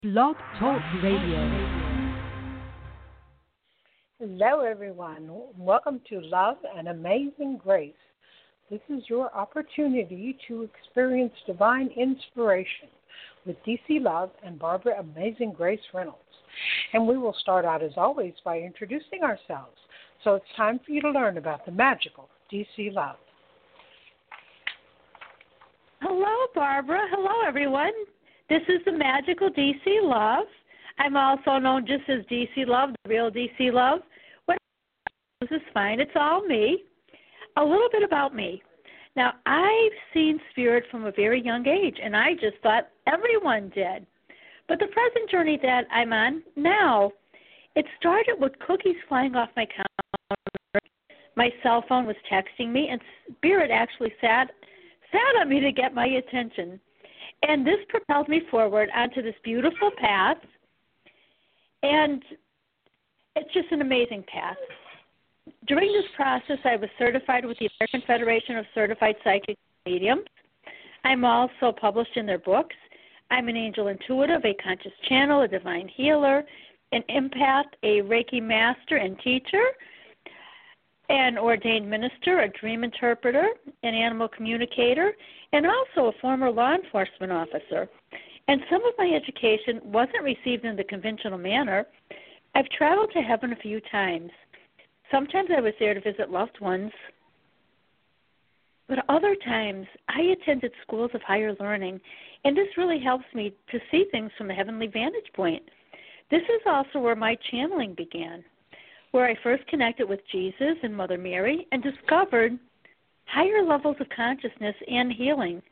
Blog Talk Radio. Hello, everyone. Welcome to Love and Amazing Grace. This is your opportunity to experience divine inspiration with DC Love and Barbara Amazing Grace Reynolds. And we will start out, as always, by introducing ourselves. So it's time for you to learn about the magical DC Love. Hello, Barbara. Hello, everyone. This is the magical DC Love. I'm also known just as DC Love, the real DC Love. What this is fine. It's all me. A little bit about me. Now, I've seen spirit from a very young age, and I just thought everyone did. But the present journey that I'm on now, it started with cookies flying off my counter. My cell phone was texting me, and spirit actually sat on me to get my attention. And this propelled me forward onto this beautiful path, and it's just an amazing path. During this process, I was certified with the American Federation of Certified Psychic Mediums. I'm also published in their books. I'm an angel intuitive, a conscious channel, a divine healer, an empath, a Reiki master and teacher, an ordained minister, a dream interpreter, an animal communicator, and also a former law enforcement officer. And some of my education wasn't received in the conventional manner. I've traveled to heaven a few times. Sometimes I was there to visit loved ones, but other times I attended schools of higher learning, and this really helps me to see things from a heavenly vantage point. This is also where my channeling began, where I first connected with Jesus and Mother Mary and discovered higher levels of consciousness and healing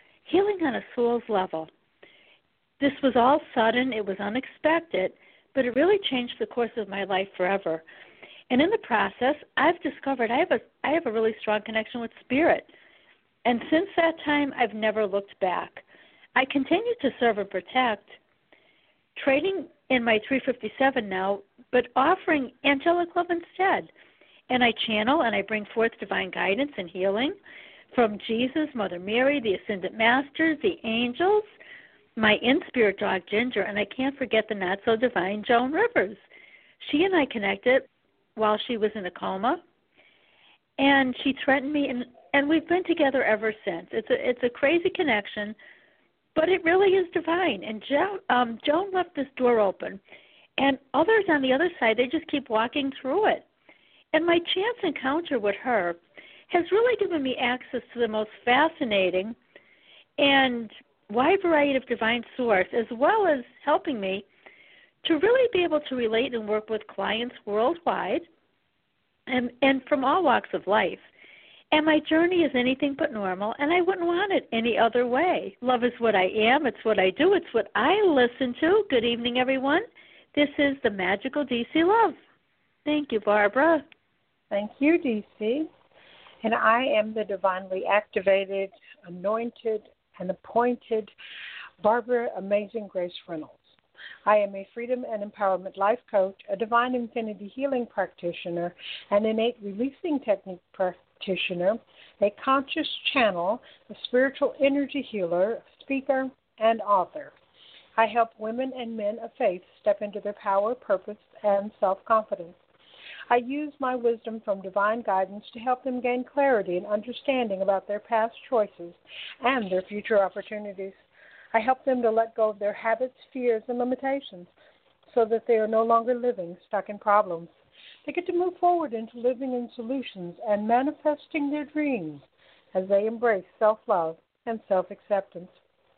on a soul's level. This was all sudden, it was unexpected, but it really changed the course of my life forever. And in the process, I've discovered I have a really strong connection with spirit. And since that time, I've never looked back. I continue to serve and protect, trading in my 357 now, but offering angelic love instead. And I channel and I bring forth divine guidance and healing from Jesus, Mother Mary, the Ascended Masters, the angels, my in-spirit dog Ginger, and I can't forget the not-so-divine Joan Rivers. She and I connected while she was in a coma, and she threatened me, and we've been together ever since. It's a crazy connection, but it really is divine. And Joan left this door open, and others on the other side, they just keep walking through it. And my chance encounter with her has really given me access to the most fascinating and wide variety of divine source, as well as helping me to really be able to relate and work with clients worldwide and from all walks of life. And my journey is anything but normal, and I wouldn't want it any other way. Love is what I am. It's what I do. It's what I listen to. Good evening, everyone. This is the magical DC Love. Thank you, Barbara. Thank you, DC. And I am the divinely activated, anointed, and appointed Barbara Amazing Grace Reynolds. I am a freedom and empowerment life coach, a divine infinity healing practitioner, an innate releasing technique practitioner, a conscious channel, a spiritual energy healer, speaker, and author. I help women and men of faith step into their power, purpose, and self-confidence. I use my wisdom from divine guidance to help them gain clarity and understanding about their past choices and their future opportunities. I help them to let go of their habits, fears, and limitations so that they are no longer living stuck in problems. They get to move forward into living in solutions and manifesting their dreams as they embrace self-love and self-acceptance.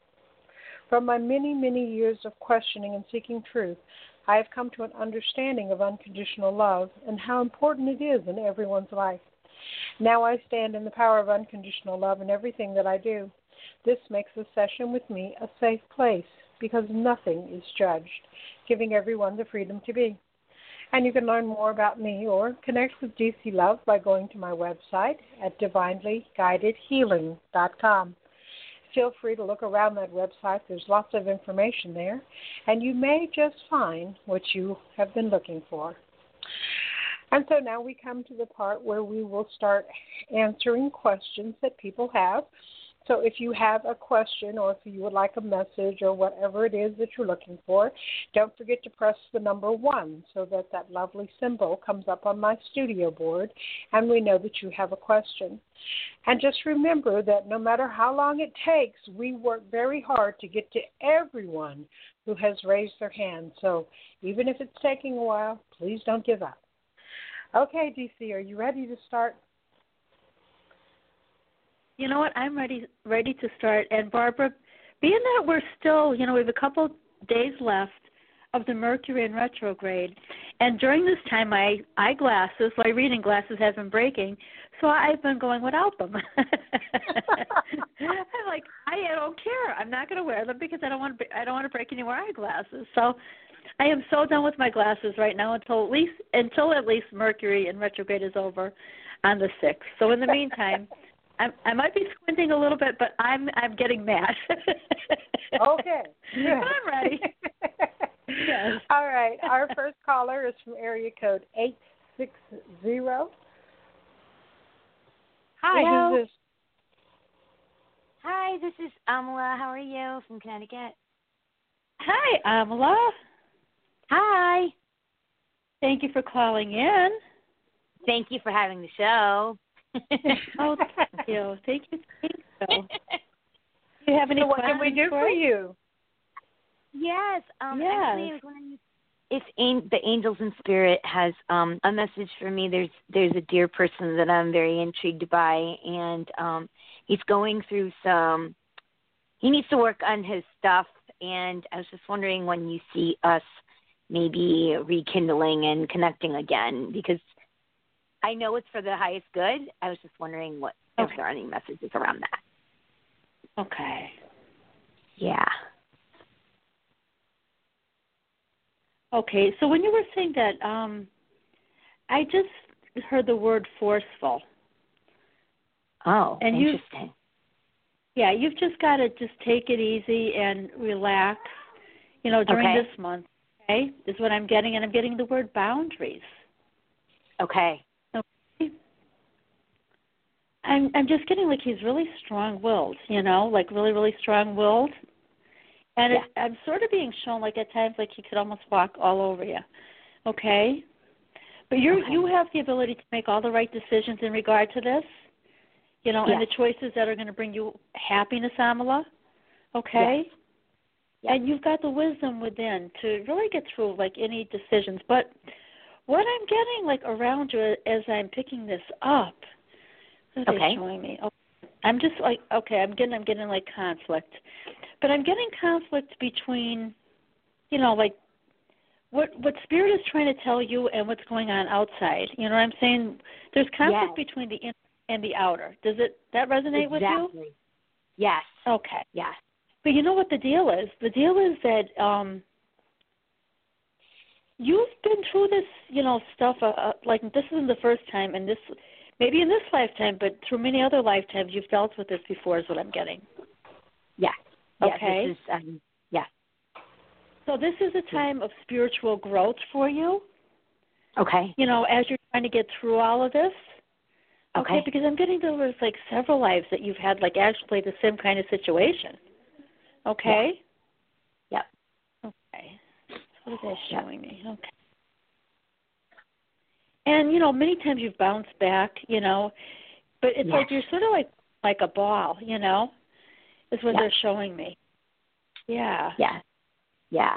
From my many, many years of questioning and seeking truth, I have come to an understanding of unconditional love and how important it is in everyone's life. Now I stand in the power of unconditional love in everything that I do. This makes the session with me a safe place because nothing is judged, giving everyone the freedom to be. And you can learn more about me or connect with DC Love by going to my website at divinelyguidedhealing.com. Feel free to look around that website. There's lots of information there, and you may just find what you have been looking for. And so now we come to the part where we will start answering questions that people have. So if you have a question or if you would like a message or whatever it is that you're looking for, don't forget to press the number 1 so that that lovely symbol comes up on my studio board and we know that you have a question. And just remember that no matter how long it takes, we work very hard to get to everyone who has raised their hand. So even if it's taking a while, please don't give up. Okay, DC, are you ready to start? You know what? I'm ready to start. And Barbara, being that we're still, we have a couple days left of the Mercury in retrograde, and during this time my eyeglasses, my reading glasses have been breaking, so I've been going without them. I'm like, I don't care. I'm not going to wear them because I don't want to break any more eyeglasses. So I am so done with my glasses right now until at least Mercury in retrograde is over on the 6th. So in the meantime, I might be squinting a little bit, but I'm getting mad. Okay. Good. I'm ready. Yes. All right. Our first caller is from area code 860. Hi, Hello. who's this? Hi, this is Amala. How are you from Connecticut? Hi, Amala. Hi. Thank you for calling in. Thank you for having the show. Oh, thank you. Thank you. Do you have any So what questions can we do for you? Yes. Yes. Actually, I was wondering if the Angels in Spirit has a message for me. There's a dear person that I'm very intrigued by, and he's going through he needs to work on his stuff, and I was just wondering when you see us maybe rekindling and connecting again, because I know it's for the highest good. I was just wondering if there are any messages around that. Okay. Yeah. Okay, so when you were saying that, I just heard the word forceful. Oh, and interesting. You've just got to just take it easy and relax, during this month, okay, is what I'm getting. And I'm getting the word boundaries. Okay. I'm just getting like he's really strong-willed, like really, really strong-willed. And I'm sort of being shown like at times like he could almost walk all over you, okay? But you have the ability to make all the right decisions in regard to this, and the choices that are going to bring you happiness, Amala, okay? Yes. And you've got the wisdom within to really get through like any decisions. But what I'm getting like around you as I'm picking this up, what are they showing me? Oh, I'm just like, I'm getting like conflict. But I'm getting conflict between, like what Spirit is trying to tell you and what's going on outside. You know what I'm saying? There's conflict between the inner and the outer. Does that resonate with you? Exactly. Yes. Okay. Yes. But you know what the deal is? The deal is that you've been through this, stuff. Like this isn't the first time, and maybe in this lifetime, but through many other lifetimes, you've dealt with this before. Is what I'm getting. Yes. Okay. Yes, this is, yes. So this is a time of spiritual growth for you. Okay. As you're trying to get through all of this. Okay. Because I'm getting there was like several lives that you've had like actually the same kind of situation. Okay. Yep. Okay. What are they showing me? Okay. And many times you've bounced back, but it's like you're sort of like a ball, is what they're showing me. Yeah. Yeah. Yeah.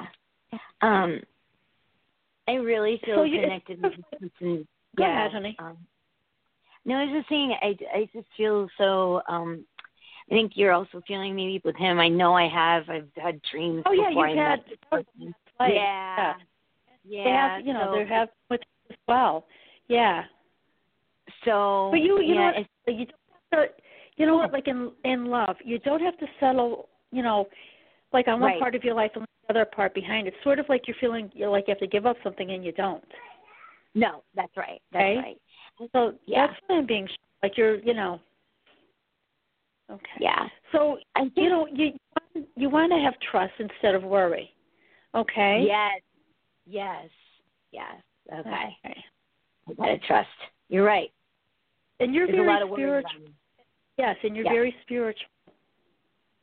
I really feel connected with this person. Go ahead, honey. No, I was just saying, I just feel so, I think you're also feeling maybe with him. I know I have. I've had dreams before I met this person. Yeah. Yeah. They have with as well. Yeah. So, but you know what? You don't have to, what? Like in love, you don't have to settle. Like on one part of your life and the other part behind. It's sort of like you're feeling like you have to give up something and you don't. No, that's right. That's right. So that's what I'm being like you're. Okay. Yeah. So I think, you want to have trust instead of worry. Okay. Yes. Yes. Yes. Okay. I gotta trust. You're right. And you're There's very a lot of spiritual. Yes, and you're very spiritual.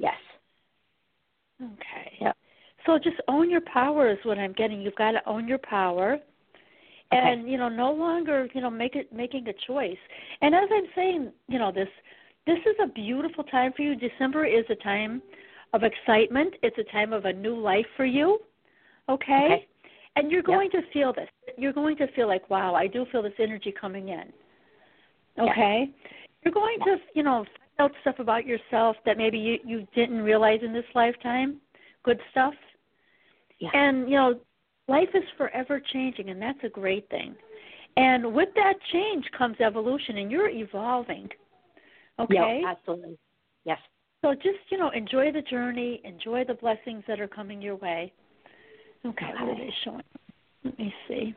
Yes. Okay. Yep. So just own your power is what I'm getting. You've got to own your power. And, no longer, making a choice. And as I'm saying, this is a beautiful time for you. December is a time of excitement. It's a time of a new life for you. Okay? And you're going to feel this. You're going to feel like, wow, I do feel this energy coming in. Okay? You're going to, find out stuff about yourself that maybe you didn't realize in this lifetime. Good stuff. Yeah. And, life is forever changing, and that's a great thing. And with that change comes evolution, and you're evolving. Okay? Yeah, absolutely. Yes. So just, enjoy the journey, enjoy the blessings that are coming your way. Okay, what are they showing? Let me see.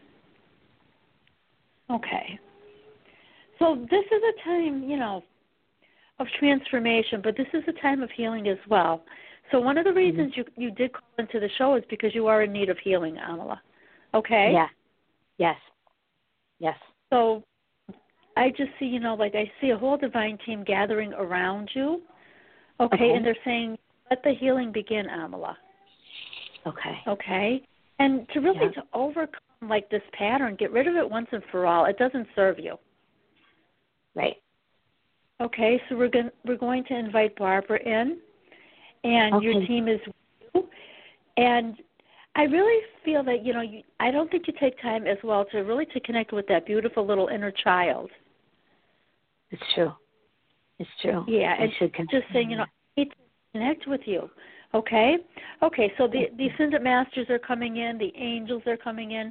Okay. So this is a time, of transformation, but this is a time of healing as well. So one of the reasons you did call into the show is because you are in need of healing, Amala. Okay? Yeah. Yes. Yes. So I just see, I see a whole divine team gathering around you. Okay? And they're saying, let the healing begin, Amala. Okay. Okay? And to really to overcome this pattern, get rid of it once and for all. It doesn't serve you. Right. Okay, so we're going to invite Barbara in, and your team is with you. And I really feel that I don't think you take time as well to connect with that beautiful little inner child. It's true. It's true. Yeah, I and should connect. just saying, I need to connect with you. Okay. Okay. So the Ascended Masters are coming in. The angels are coming in.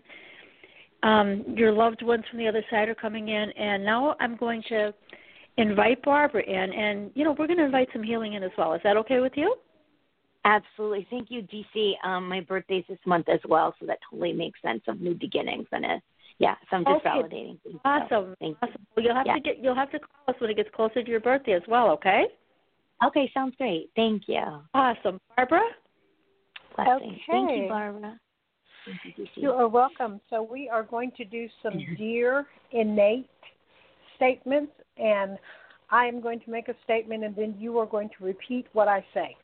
Your loved ones from the other side are coming in, and now I'm going to invite Barbara in, and we're going to invite some healing in as well. Is that okay with you? Absolutely. Thank you, DC. My birthday's this month as well, so that totally makes sense of new beginnings. And so I'm just validating things. Awesome. So thank you. Well, you'll have to call us when it gets closer to your birthday as well. Okay. Okay, sounds great. Thank you. Awesome, Barbara. Blessings. Okay. Thank you, Barbara. Thank you, DC. You are welcome. So we are going to do some dear innate statements, and I am going to make a statement, and then you are going to repeat what I say.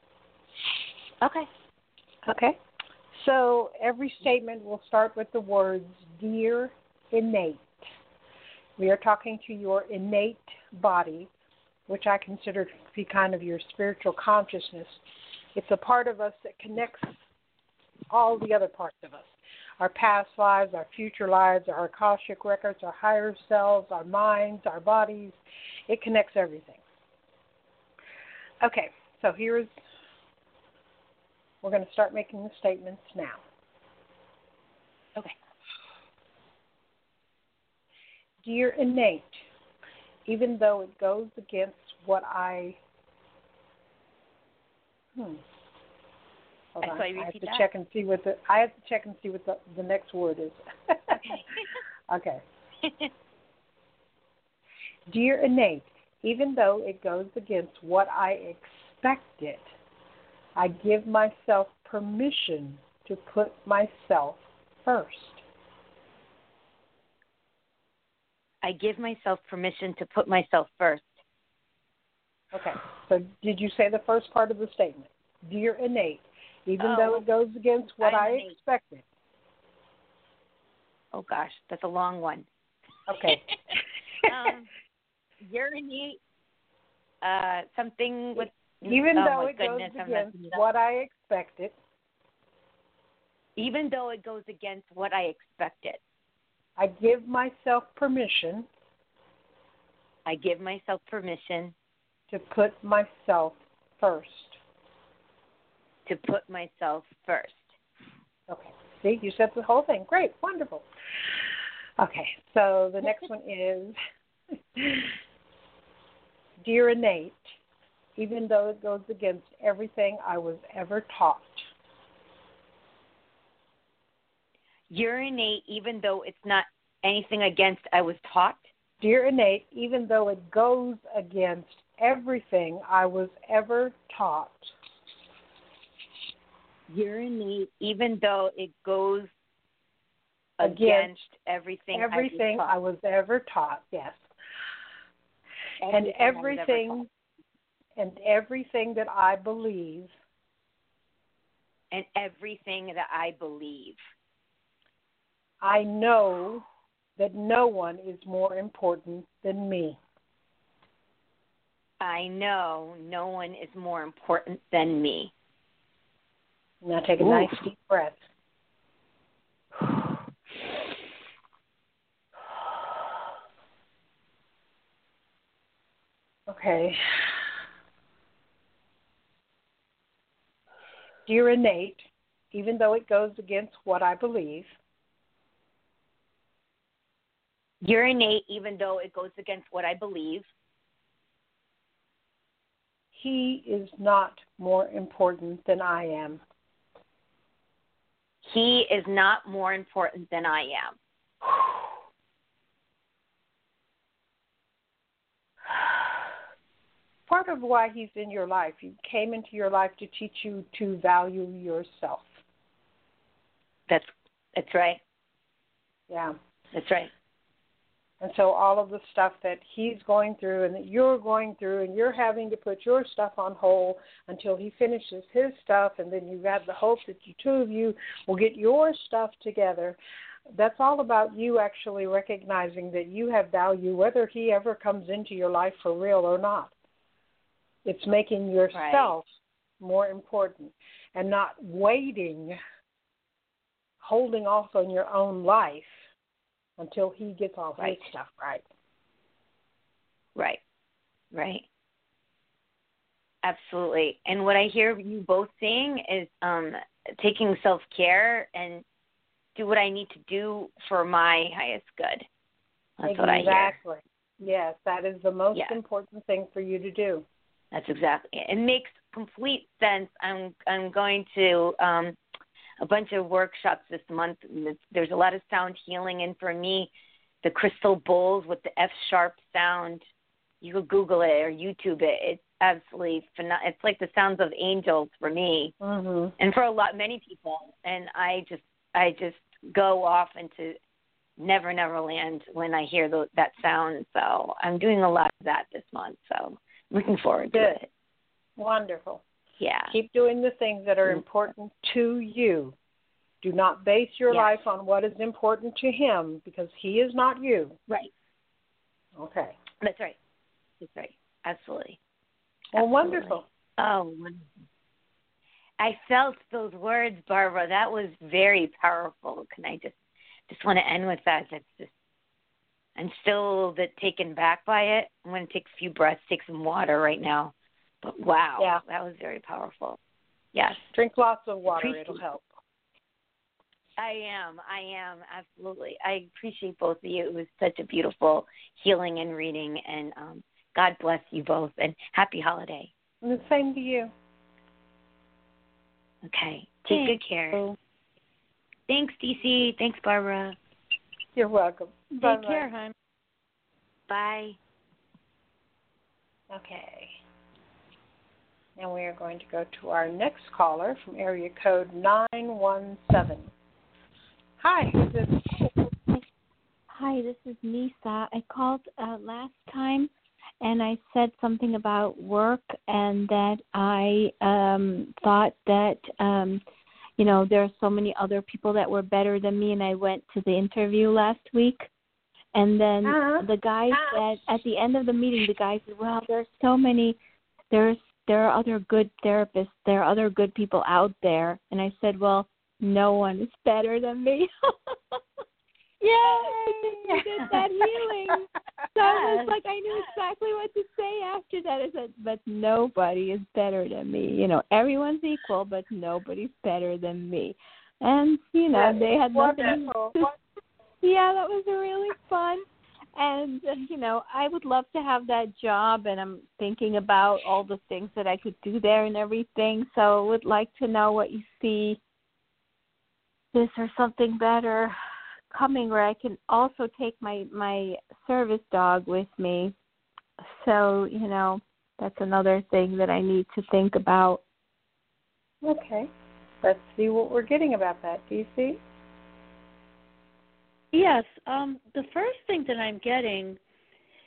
Okay. Okay. So every statement will start with the words dear innate. We are talking to your innate body, which I consider to be kind of your spiritual consciousness. It's a part of us that connects all the other parts of us. Our past lives, our future lives, our Akashic records, our higher selves, our minds, our bodies. It connects everything. Okay, so we're going to start making the statements now. Okay. Dear innate, even though it goes against what I... Hold on. I have to check and see what the next word is. Okay. Dear innate, even though it goes against what I expected, I give myself permission to put myself first. I give myself permission to put myself first. Okay. So did you say the first part of the statement? Dear innate, even though it goes against what I expected. Oh, gosh, that's a long one. Okay. Urinate, something with... Even though it goes against what I expected. Even though it goes against what I expected. I give myself permission. I give myself permission. To put myself first. To put myself first. Okay. See, you said the whole thing. Great. Wonderful. Okay. So the next one is, Dear innate, even though it goes against everything I was ever taught. You're innate, even though it's not anything against I was taught. Dear innate, even though it goes against everything I was ever taught. You're innate, even though it goes against everything I was ever taught. Yes. And everything and everything that I believe. And everything that I believe. I know that no one is more important than me. I know no one is more important than me. Now take a nice deep breath. Okay. Dear Innate, even though it goes against what I believe. You're innate, even though it goes against what I believe. He is not more important than I am. He is not more important than I am. Part of why he's in your life, he came into your life to teach you to value yourself. That's right. Yeah. That's right. And so all of the stuff that he's going through and that you're going through, and you're having to put your stuff on hold until he finishes his stuff, and then you have the hope that the two of you will get your stuff together. That's all about you actually recognizing that you have value, whether he ever comes into your life for real or not. It's making yourself more important and not waiting, holding off on your own life until he gets all his stuff right. Right. Right. Absolutely. And what I hear you both saying is taking self-care and do what I need to do for my highest good. That's what I hear. Exactly. Yes, that is the most important thing for you to do. That's exactly it. It makes complete sense. I'm going to a bunch of workshops this month. There's a lot of sound healing, and for me, the crystal bowls with the F-sharp sound, you could Google it or YouTube it. It's absolutely phenomenal. It's like the sounds of angels for me, and for many people. And I just go off into Neverland when I hear that sound. So I'm doing a lot of that this month. So looking forward to it. Wonderful. Yeah. Keep doing the things that are important to you. Do not base your life on what is important to him, because he is not you. Right. Okay. That's right. That's right. Absolutely. Well, wonderful. Oh, wonderful. I felt those words, Barbara. That was very powerful. Can I just want to end with that? That's just, I'm still a little bit taken back by it. I'm going to take a few breaths, take some water right now. But wow, that was very powerful. Yes. Drink lots of water. It'll help. I am, absolutely. I appreciate both of you. It was such a beautiful healing and reading, and God bless you both, and happy holiday. And the same to you. Okay. Take good care. Thanks, DC. Thanks, Barbara. You're welcome. Take care, hon. Bye. Okay. And we are going to go to our next caller from area code 917. Hi. Hi, this is Nisa. I called last time, and I said something about work, and that I thought that, there are so many other people that were better than me, and I went to the interview last week. And then the guy said, at the end of the meeting, the guy said, well, there's so many, there are other good therapists, there are other good people out there. And I said, well, no one is better than me. Yay! You did that healing. So it was like I knew exactly what to say after that. I said, but nobody is better than me. Everyone's equal, but nobody's better than me. And, they had nothing. Yeah, that was really fun. And, I would love to have that job, and I'm thinking about all the things that I could do there and everything. So I would like to know what you see. Is there something better coming where I can also take my service dog with me? So, that's another thing that I need to think about. Okay. Let's see what we're getting about that. Do you see? Yes. The first thing that I'm getting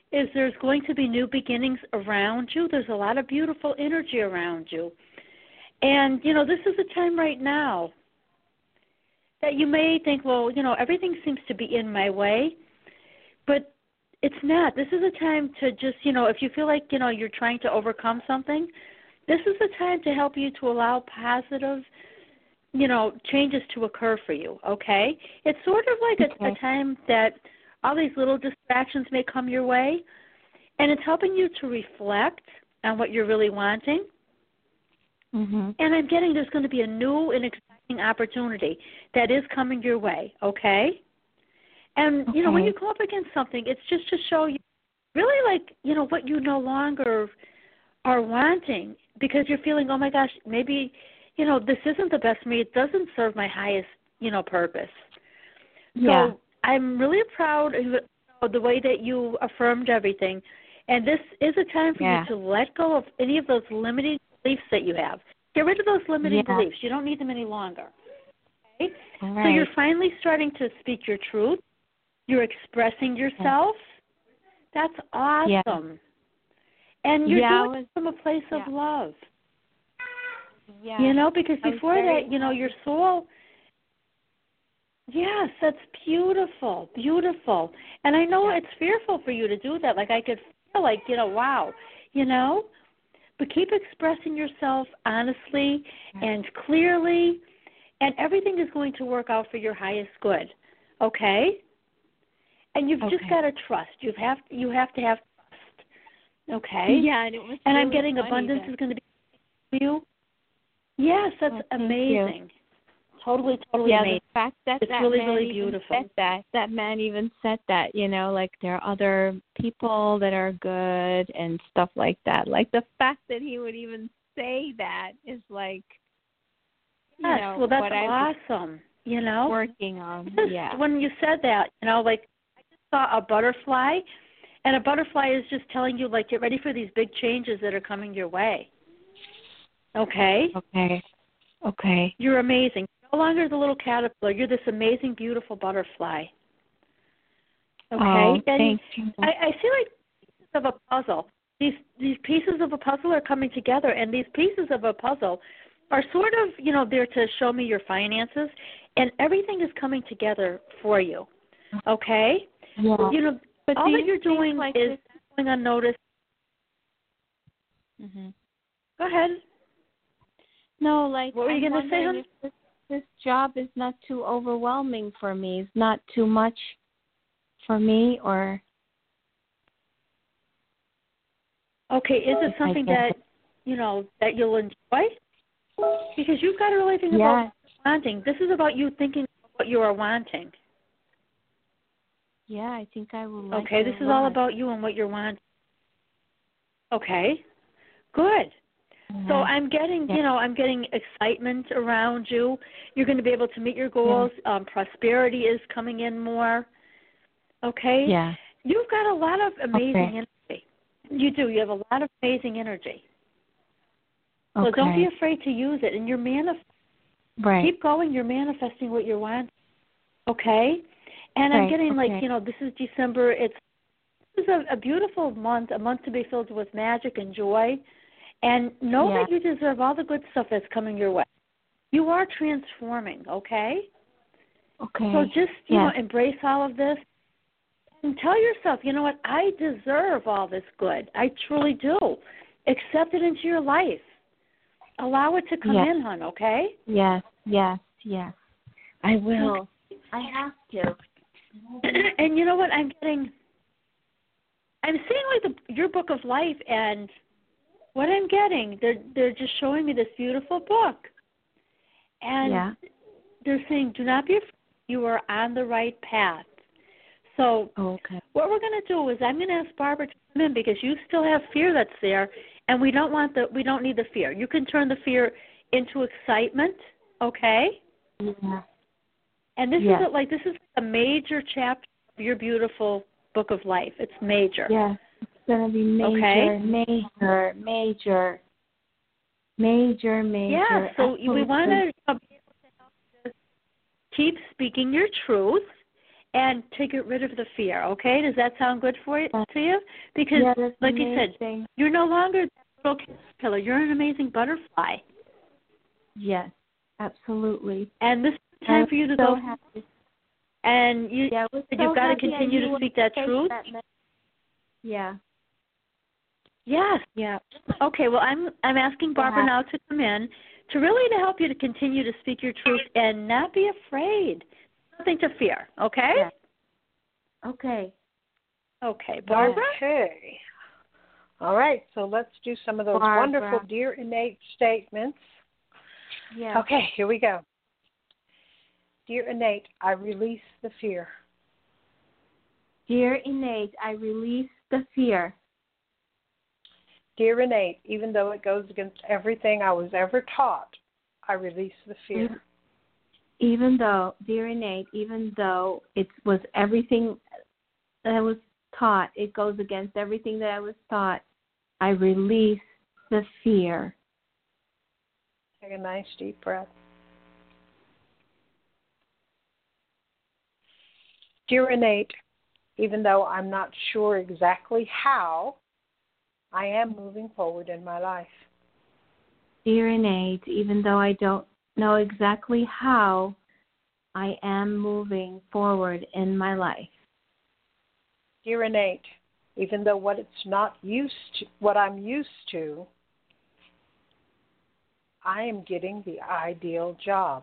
is there's going to be new beginnings around you. There's a lot of beautiful energy around you. And, this is a time right now that you may think, well, everything seems to be in my way. But it's not. This is a time to just, if you feel like, you're trying to overcome something, this is the time to help you to allow positive, changes to occur for you, okay? It's sort of like a time that all these little distractions may come your way, and it's helping you to reflect on what you're really wanting. Mm-hmm. And I'm getting there's going to be a new and exciting opportunity that is coming your way, okay? And, when you go up against something, it's just to show you really what you no longer are wanting, because you're feeling, oh, my gosh, maybe, this isn't the best for me. It doesn't serve my highest, purpose. Yeah. So I'm really proud of the way that you affirmed everything. And this is a time for you to let go of any of those limiting beliefs that you have. Get rid of those limiting beliefs. You don't need them any longer. Okay? Right. So you're finally starting to speak your truth. You're expressing yourself. That's awesome. Yeah. And you're doing it from a place of love. Yeah. Because before that, your soul. Yes, that's beautiful, beautiful. And I know it's fearful for you to do that. Like I could feel like, wow, But keep expressing yourself honestly and clearly, and everything is going to work out for your highest good, okay? And you've just got to trust. You have to have trust, okay? Yeah, and it was. And really I'm getting abundance is going to be for you. Yes, that's amazing. Totally amazing. The fact that it's that really, man really even beautiful. said that man even said that, like there are other people that are good and stuff like that. Like the fact that he would even say that is like, well, that's what awesome. Working on. When you said that, like I just saw a butterfly, and a butterfly is just telling you, like, get ready for these big changes that are coming your way. Okay. Okay. You're amazing. No longer the little caterpillar. You're this amazing, beautiful butterfly. Okay? Oh, thank you. I feel like pieces of a puzzle. These pieces of a puzzle are coming together, and these pieces of a puzzle are sort of, there to show me your finances, and everything is coming together for you. Okay? Yeah. But all that you're doing is going unnoticed. Mm-hmm. Go ahead. No, like what were you going to say, honey? This job is not too overwhelming for me. It's not too much for me, or. Okay, is it something that that you'll enjoy? Because you've got to really think about wanting. This is about you thinking about what you are wanting. Yeah, I think I will. Like this is all about you and what you're wanting. Okay, good. So I'm getting, I'm getting excitement around you. You're going to be able to meet your goals. Prosperity is coming in more. Okay? Yeah. You've got a lot of amazing energy. You do. You have a lot of amazing energy. So don't be afraid to use it. And you're keep going. You're manifesting what you want. Okay? And I'm getting this is December. This is a beautiful month, a month to be filled with magic and joy. And know that you deserve all the good stuff that's coming your way. You are transforming, okay? Okay. So just, embrace all of this and tell yourself, you know what, I deserve all this good. I truly do. Accept it into your life. Allow it to come in, hon, okay? Yes. I will. I have to. And you know what, I'm seeing like your book of life, and what I'm getting, they're just showing me this beautiful book. And they're saying, do not be afraid. You are on the right path. So what we're going to do is I'm going to ask Barbara to come in, because you still have fear that's there, and we don't need the fear. You can turn the fear into excitement, okay? Yeah. And this is a major chapter of your beautiful book of life. It's major. Yeah. It's going to be major. Yeah, so we want to keep speaking your truth and to get rid of the fear. Okay, does that sound good to you? Because, like you said, you're no longer a little caterpillar. You're an amazing butterfly. Yes, absolutely. And this is the time for you to go. Happy. And you've got to continue to speak that truth. Yeah. Yes. Yeah. Okay. Well, I'm asking Barbara now to come in to help you to continue to speak your truth and not be afraid. Nothing to fear. Okay. Yeah. Okay. Okay, Barbara. Okay. All right. So let's do some of those wonderful Dear Innate statements. Yeah. Okay. Here we go. Dear Innate, I release the fear. Dear Innate, I release the fear. Dear Innate, even though it goes against everything I was ever taught, I release the fear. Dear Innate, even though it was everything that I was taught, it goes against everything that I was taught, I release the fear. Take a nice deep breath. Dear Innate, even though I'm not sure exactly how, I am moving forward in my life. Dear Innate, even though I don't know exactly how, I am moving forward in my life. Dear Innate, even though what I'm used to, I am getting the ideal job.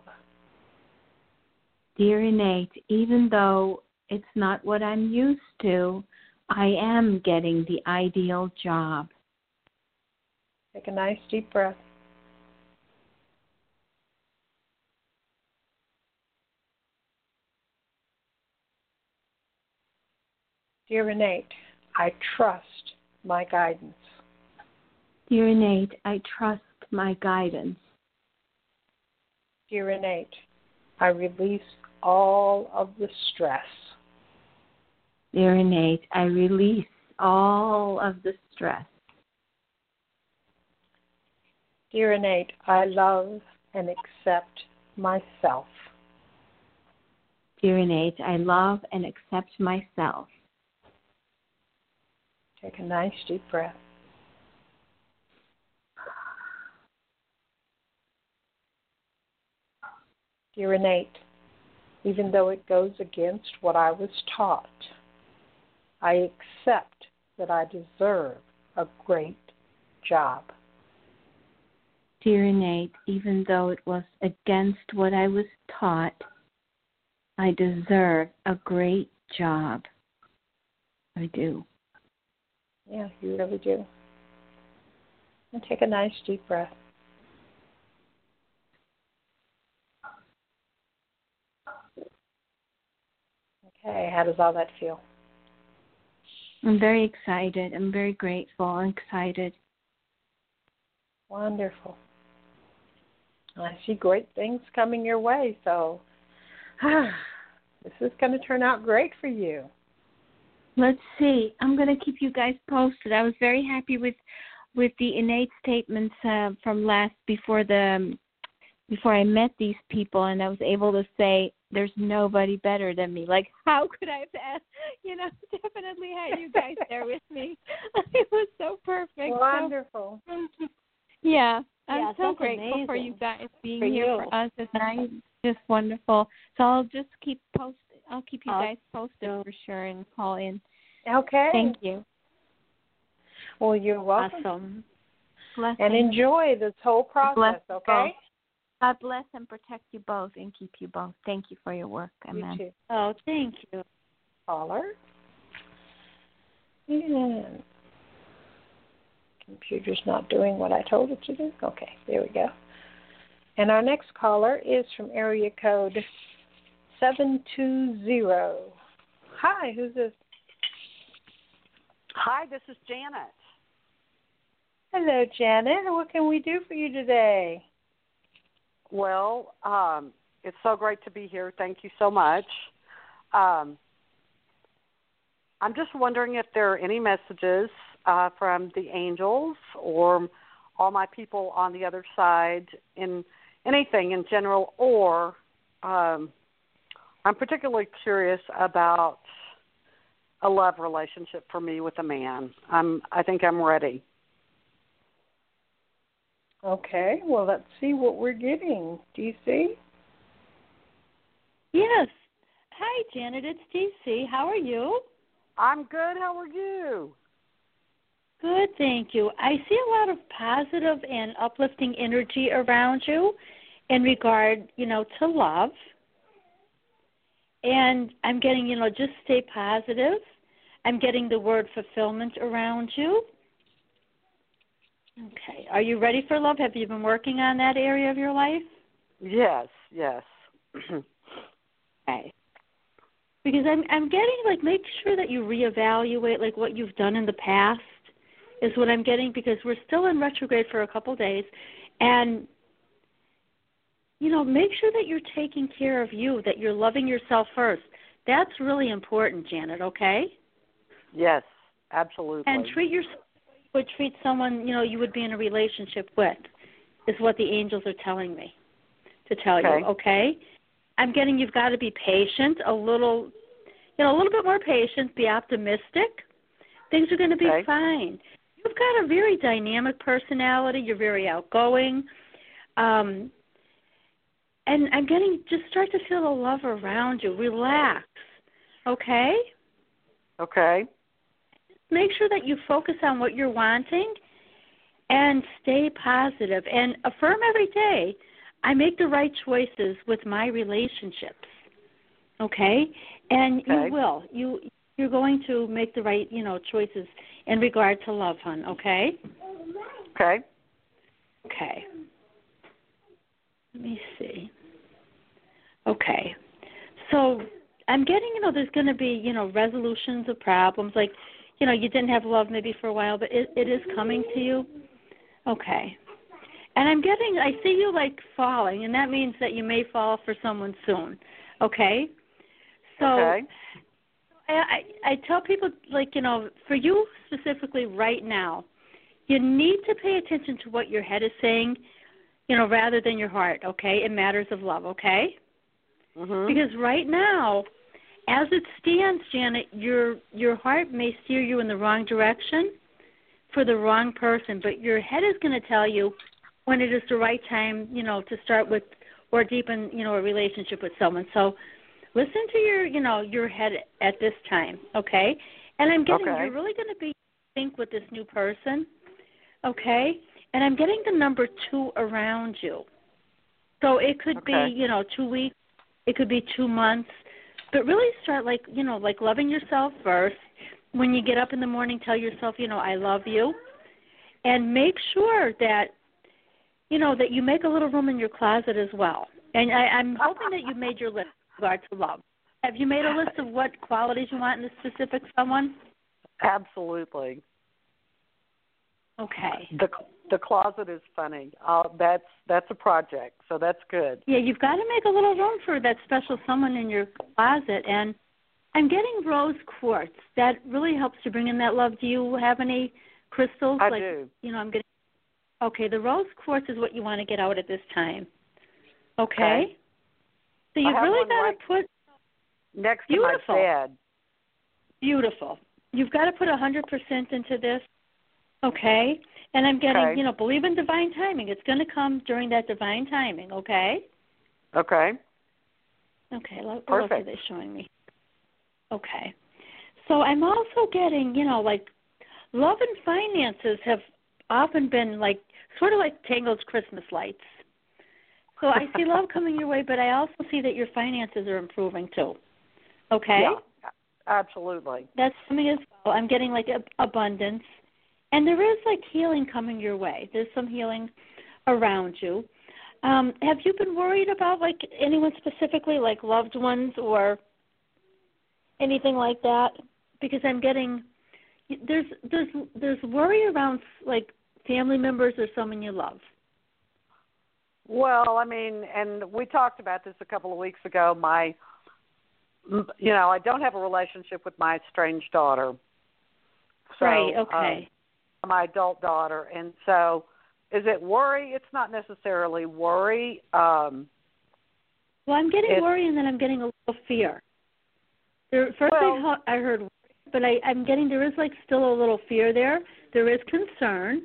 Dear Innate, even though it's not what I'm used to, I am getting the ideal job. Take a nice deep breath. Dear Innate, I trust my guidance. Dear Innate, I trust my guidance. Dear Innate, I release all of the stress. Dear Innate, I release all of the stress. Dear Innate, I love and accept myself. Dear Innate, I love and accept myself. Take a nice deep breath. Dear Innate, even though it goes against what I was taught, I accept that I deserve a great job. Dear Innate, even though it was against what I was taught, I deserve a great job. I do. Yeah, you really do. And take a nice deep breath. Okay, how does all that feel? I'm very excited. I'm very grateful and excited. Wonderful. I see great things coming your way, so this is going to turn out great for you. Let's see. I'm going to keep you guys posted. I was very happy with the innate statements from before I met these people, and I was able to say there's nobody better than me. Like, how could I have asked? Definitely had you guys there with me. It was so perfect. Wonderful. Yeah, I'm so grateful amazing. For you guys being here for us tonight. Just wonderful. So I'll just keep posted. I'll keep you guys posted for sure and call in. Okay. Thank you. Well, you're welcome. Awesome. Bless and enjoy this whole process, okay? God bless and protect you both and keep you both. Thank you for your work. Amen. You too. Oh, thank you. Caller. Yeah. Computer's not doing what I told it to do. Okay, there we go. And our next caller is from area code 720. Hi, who's this? Hi, this is Janet. Hello, Janet. What can we do for you today? Well, it's so great to be here. Thank you so much. I'm just wondering if there are any messages from the angels or all my people on the other side in anything in general, or I'm particularly curious about a love relationship for me with a man. I think I'm ready. Okay, well, let's see what we're getting. DC? Yes. Hi, Janet. It's DC. How are you? I'm good. How are you? Good, thank you. I see a lot of positive and uplifting energy around you in regard, to love. And I'm getting, just stay positive. I'm getting the word fulfillment around you. Okay. Are you ready for love? Have you been working on that area of your life? Yes. Okay. Because I'm getting, make sure that you reevaluate, what you've done in the past is what I'm getting, because we're still in retrograde for a couple days. And, make sure that you're taking care of you, that you're loving yourself first. That's really important, Janet, okay? Yes, absolutely. And treat someone, you would be in a relationship with, is what the angels are telling me to tell you, okay? I'm getting you've got to be patient, a little bit more patient, be optimistic. Things are going to be fine. You've got a very dynamic personality. You're very outgoing. And I'm getting, just start to feel the love around you. Relax, okay? Okay. Make sure that you focus on what you're wanting and stay positive. And affirm every day, I make the right choices with my relationships, okay? And you will. You're going to make the right, choices in regard to love, hon, okay? Okay. Okay. Let me see. Okay. So I'm getting, there's going to be, resolutions of problems. Like, you didn't have love maybe for a while, but it is coming to you. Okay. And I see you, falling, and that means that you may fall for someone soon. Okay? So I tell people, for you specifically right now, you need to pay attention to what your head is saying, rather than your heart, okay, in matters of love, okay? Mm-hmm. Because right now, as it stands, Janet, your heart may steer you in the wrong direction for the wrong person, but your head is going to tell you when it is the right time, to start with or deepen, a relationship with someone. So listen to your head at this time, okay? And I'm getting you're really going to be in sync with this new person, okay? And I'm getting the number 2 around you. So it could be, 2 weeks. It could be 2 months. But really start, loving yourself first. When you get up in the morning, tell yourself, I love you. And make sure that, that you make a little room in your closet as well. And I'm hoping that you made your list with regard to love. Have you made a list of what qualities you want in a specific someone? Absolutely. Okay. The closet is funny. That's a project, so that's good. Yeah, you've got to make a little room for that special someone in your closet. And I'm getting rose quartz. That really helps to bring in that love. Do you have any crystals? I do. I'm getting. Okay, the rose quartz is what you want to get out at this time. Okay. So you've really got to put next to my bed. Beautiful. You've got to put 100% into this. Okay. And I'm getting, believe in divine timing. It's going to come during that divine timing, okay? Okay. Okay, what else are they showing me? Okay. So I'm also getting, love and finances have often been sort of like Tangled Christmas lights. So I see love coming your way, but I also see that your finances are improving too. Okay? Yeah, absolutely. That's coming as well. I'm getting abundance. And there is healing coming your way. There's some healing around you. Have you been worried about anyone specifically, loved ones or anything like that? Because I'm getting there's worry around family members or someone you love. Well, and we talked about this a couple of weeks ago. I don't have a relationship with my estranged daughter. So, right. Okay. My adult daughter, and so is it worry? It's not necessarily worry. Well, I'm getting worry, and then I'm getting a little fear. I heard worry, but I'm getting there is like still a little fear there. There is concern.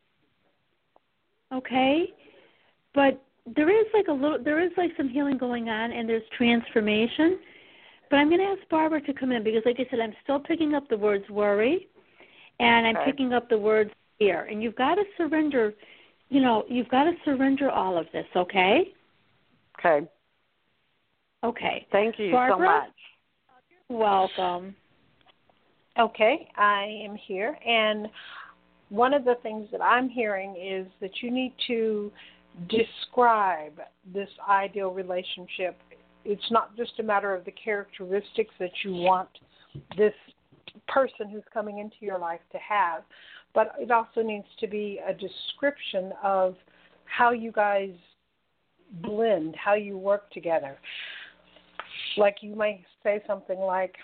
Okay, but there is like some healing going on, and there's transformation. But I'm going to ask Barbara to come in because, like I said, I'm still picking up the words worry, and I'm picking up the words fear. And you've got to surrender. You've got to surrender all of this. Okay. Okay. Okay. Thank you Barbara? so much. Welcome. Okay, I am here, and one of the things that I'm hearing is that you need to describe this ideal relationship. It's not just a matter of the characteristics that you want this person who's coming into your life to have, but it also needs to be a description of how you guys blend, how you work together. Like you may say something like,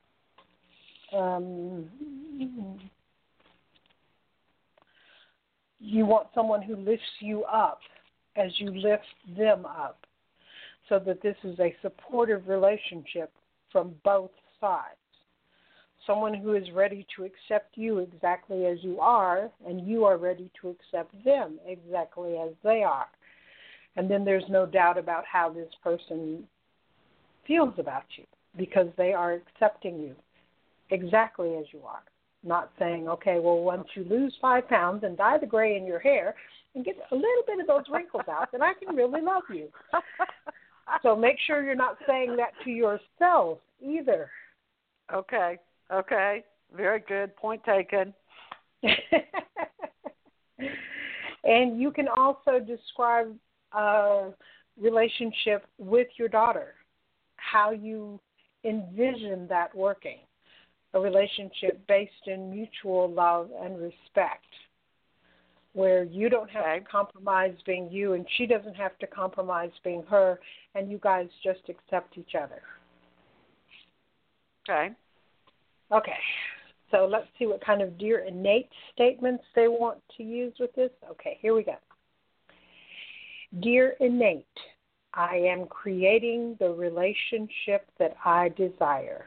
you want someone who lifts you up as you lift them up, so that this is a supportive relationship from both sides. Someone who is ready to accept you exactly as you are, and you are ready to accept them exactly as they are. And then there's no doubt about how this person feels about you, because they are accepting you exactly as you are. Not saying, okay, well, once you lose 5 pounds and dye the gray in your hair and get a little bit of those wrinkles out, then I can really love you. So make sure you're not saying that to yourself either. Okay. Very good. Point taken. And you can also describe a relationship with your daughter, how you envision that working. A relationship based in mutual love and respect, where you don't have to compromise being you and she doesn't have to compromise being her, and you guys just accept each other. Okay. So let's see what kind of dear innate statements they want to use with this. Okay, here we go. Dear innate, I am creating the relationship that I desire.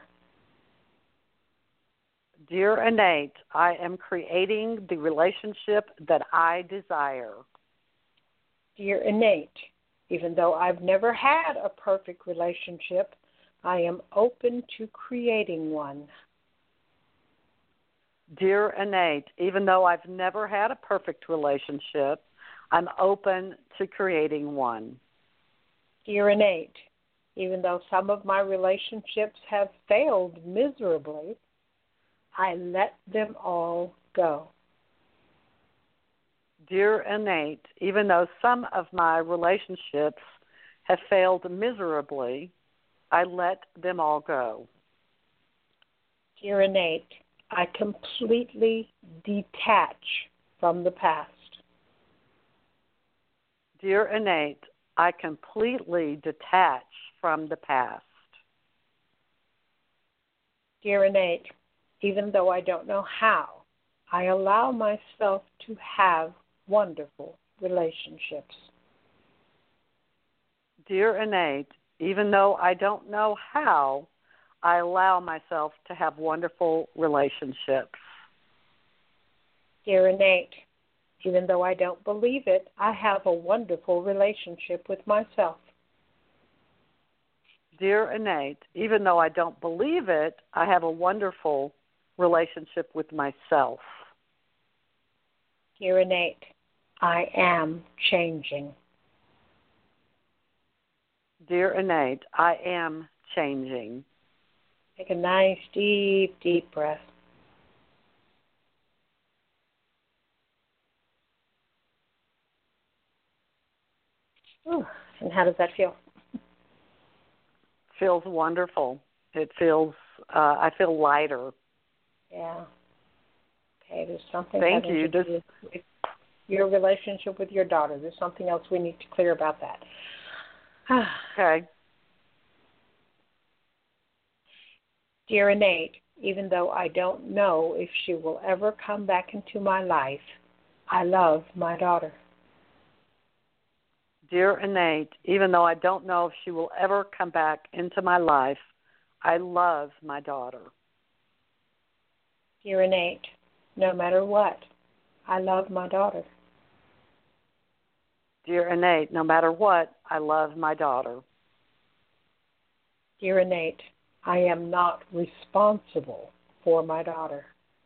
Dear innate, I am creating the relationship that I desire. Dear innate, even though I've never had a perfect relationship, I am open to creating one. Dear innate, even though I've never had a perfect relationship, I'm open to creating one. Dear innate, even though some of my relationships have failed miserably, I let them all go. Dear innate, even though some of my relationships have failed miserably, I let them all go. Dear innate, I completely detach from the past. Dear innate, I completely detach from the past. Dear innate, even though I don't know how, I allow myself to have wonderful relationships. Dear innate, even though I don't know how, I allow myself to have wonderful relationships. Dear innate, even though I don't believe it, I have a wonderful relationship with myself. Dear innate, even though I don't believe it, I have a wonderful relationship with myself. Dear innate, I am changing. Dear innate, I am changing. Take a nice, deep, deep breath. Ooh, and how does that feel? Feels wonderful. It feels, I feel lighter. Yeah. Okay, there's something Thank you. to do with your relationship with your daughter. There's something else we need to clear about that. Okay. Dear innate, even though I don't know if she will ever come back into my life, I love my daughter. Dear Annette, even though I don't know if she will ever come back into my life, I love my daughter. Dear Annette, no matter what, I love my daughter. Dear Annette, no matter what, I love my daughter. Dear Annette, I am not responsible for my daughter.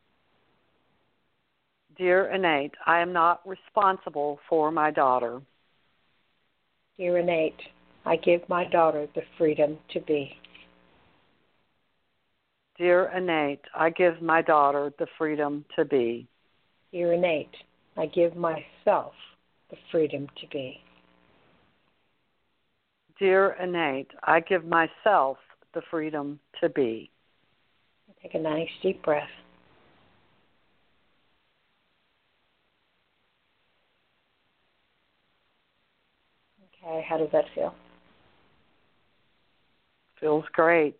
Dear Annette, I am not responsible for my daughter. Dear Annette, I give my daughter the freedom to be. Dear Annette, I give my daughter the freedom to be. Dear Annette, I give myself the freedom to be. Dear Annette, I give myself the freedom to be. Take a nice deep breath. Okay, how does that feel? Feels great.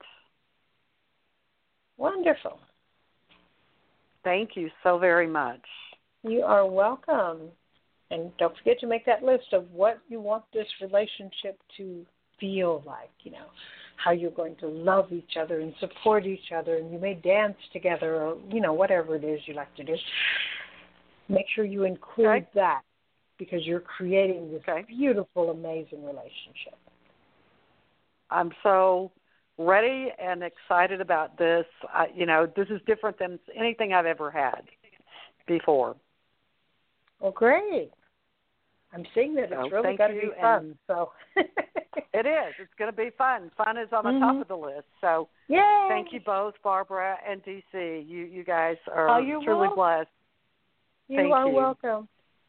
Wonderful. Thank you so very much. You are welcome. And don't forget to make that list of what you want this relationship to feel like, how you're going to love each other and support each other, and you may dance together or, whatever it is you like to do. Make sure you include that because you're creating this beautiful, amazing relationship. I'm so ready and excited about this. This is different than anything I've ever had before. Well, great. I'm seeing that it's really got to be fun. So it is. It's going to be fun. Fun is on the top of the list. So yay. Thank you both, Barbara and DC. You guys are truly blessed. You are welcome.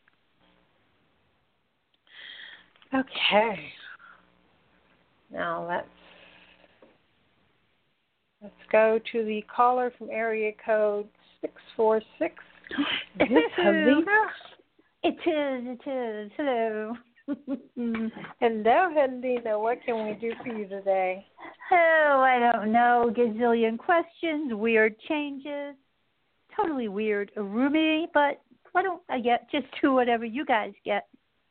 Okay. Now let's go to the caller from area code 646. Is this Helena? It is. Hello. Hello, Helena. What can we do for you today? Oh, I don't know. Gazillion questions, weird changes. Totally weird. Roomy, but why don't I get just to whatever you guys get?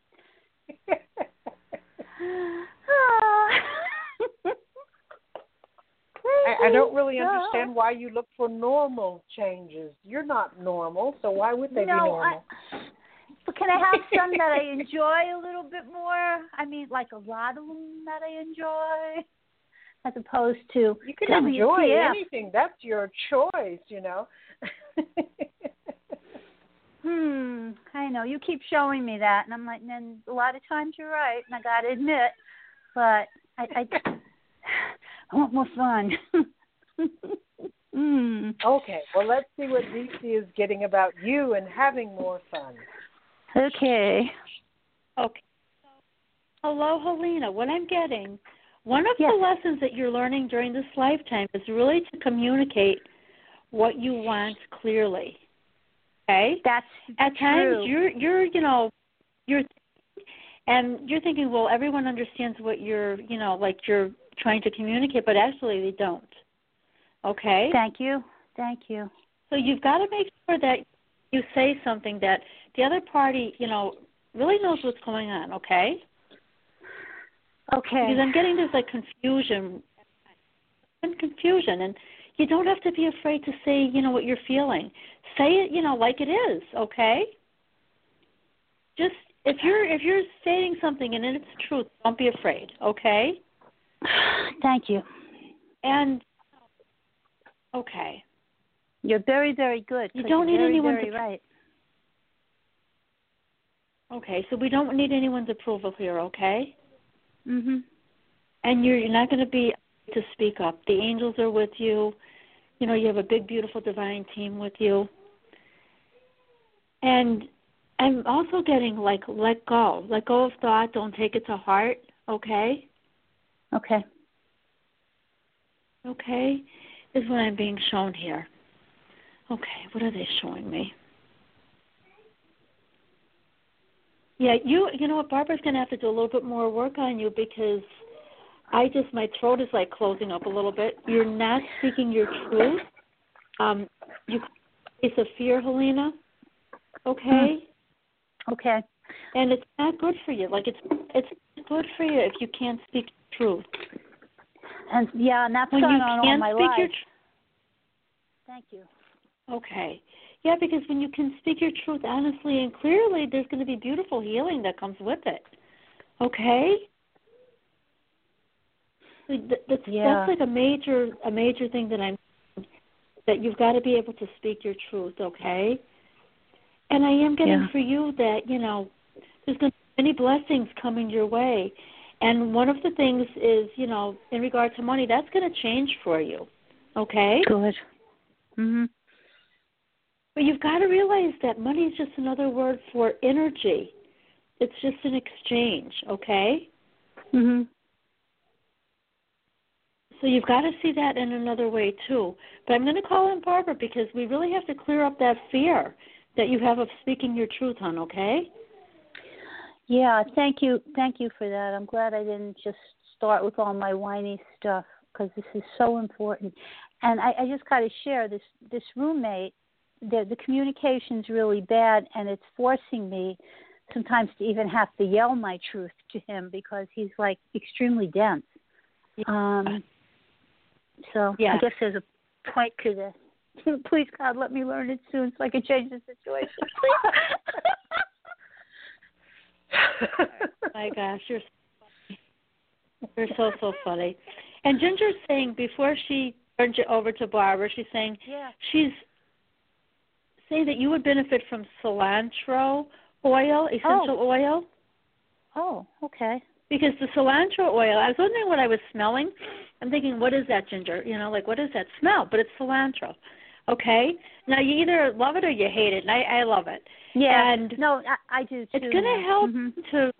I don't really understand why you look for normal changes. You're not normal, so why would they be normal? But can I have some that I enjoy a little bit more? I mean, like a lot of them that I enjoy, as opposed to you can enjoy anything. That's your choice, I know. You keep showing me that, and I'm like, then a lot of times you're right, and I got to admit, but I want more fun. Okay, well, let's see what DC is getting about you and having more fun. Okay. Hello, Helena. What I'm getting, one of the lessons that you're learning during this lifetime is really to communicate what you want clearly. Okay? That's at times you're thinking, well, everyone understands what you're trying to communicate, but actually they don't. Okay? Thank you. So you've got to make sure that you say something that the other party, really knows what's going on, okay? Okay. Because I'm getting this confusion, and you don't have to be afraid to say, what you're feeling. Say it, like it is, okay? Just if you're saying something and it's truth, don't be afraid, okay? Thank you. And okay. You're very, very good. You don't need anyone's very right. Okay, so we don't need anyone's approval here, okay? Mhm. And you're not going to be to speak up. The angels are with you. You have a big, beautiful, divine team with you. And I'm also getting let go. Let go of thought. Don't take it to heart, okay? Okay. Okay, is what I'm being shown here. Okay, what are they showing me? Yeah, you know what, Barbara's going to have to do a little bit more work on you because my throat is closing up a little bit. You're not speaking your truth. You face of fear, Helena. Okay? Okay. And it's not good for you. Like, it's good for you if you can't speak the truth. And that's when gone you on all can't my speak life. Thank you. Okay. Yeah, because when you can speak your truth honestly and clearly, there's going to be beautiful healing that comes with it. Okay? That's like a major thing that you've got to be able to speak your truth, okay? And I am getting for you that, there's going to be many blessings coming your way. And one of the things is, in regard to money, that's going to change for you, okay? Good. Mhm. But you've got to realize that money is just another word for energy. It's just an exchange, okay? Mhm. So you've got to see that in another way, too. But I'm going to call in Barbara because we really have to clear up that fear that you have of speaking your truth, hon, okay? Yeah, thank you for that. I'm glad I didn't just start with all my whiny stuff because this is so important. And I just got to share this roommate. The communication's really bad, and it's forcing me sometimes to even have to yell my truth to him because he's like extremely dense. So I guess there's a point to this. Please, God, let me learn it soon so I can change the situation. My gosh, you're so funny. And Ginger's saying before she turns you over to Barbara, she's saying she's saying that you would benefit from cilantro oil, essential oil. Oh, okay. Because the cilantro oil, I was wondering what I was smelling. I'm thinking, what is that, Ginger? What is that smell? But it's cilantro. Okay? Now, you either love it or you hate it, and I love it. Yeah. And no, I do, too. It's going to help to,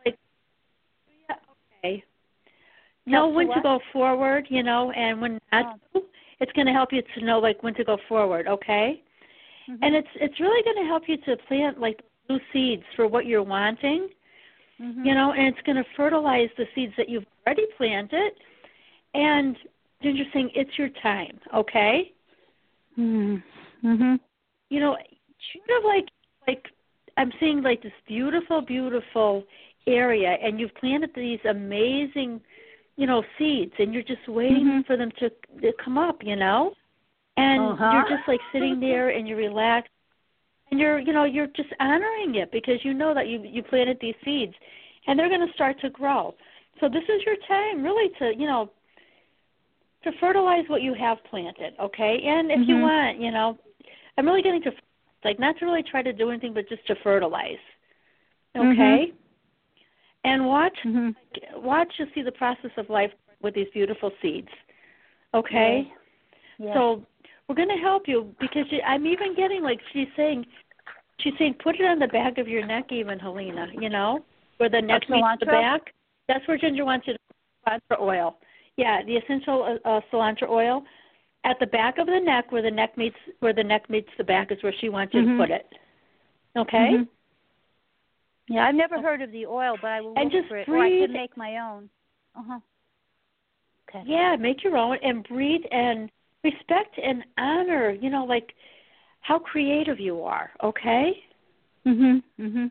know when to go forward, and when not to. It's going to help you to know, when to go forward, okay? Mm-hmm. And it's really going to help you to plant, new seeds for what you're wanting, and it's going to fertilize the seeds that you've already planted. And Ginger's saying it's your time, okay? Mm-hmm. Sort of like I'm seeing this beautiful, beautiful area, and you've planted these amazing, seeds, and you're just waiting for them to come up, and you're just sitting there and you're relaxed, and you're just honoring it because you know that you planted these seeds, and they're going to start to grow. So this is your time, really, to to fertilize what you have planted, okay? And if you want, I'm really getting to not to really try to do anything, but just to fertilize, okay? And watch to see the process of life with these beautiful seeds, okay? Yeah. So we're going to help you because I'm even getting she's saying put it on the back of your neck, even Helena, where the neck meets the back. That's where Ginger wants you to put cilantro oil. Yeah, the essential cilantro oil at the back of the neck, where the neck meets the back, is where she wants you to put it. Okay. Yeah, I've never heard of the oil, but I will look for it. Or I can make my own. Okay. Yeah, make your own and breathe and respect and honor. How creative you are. Okay. It's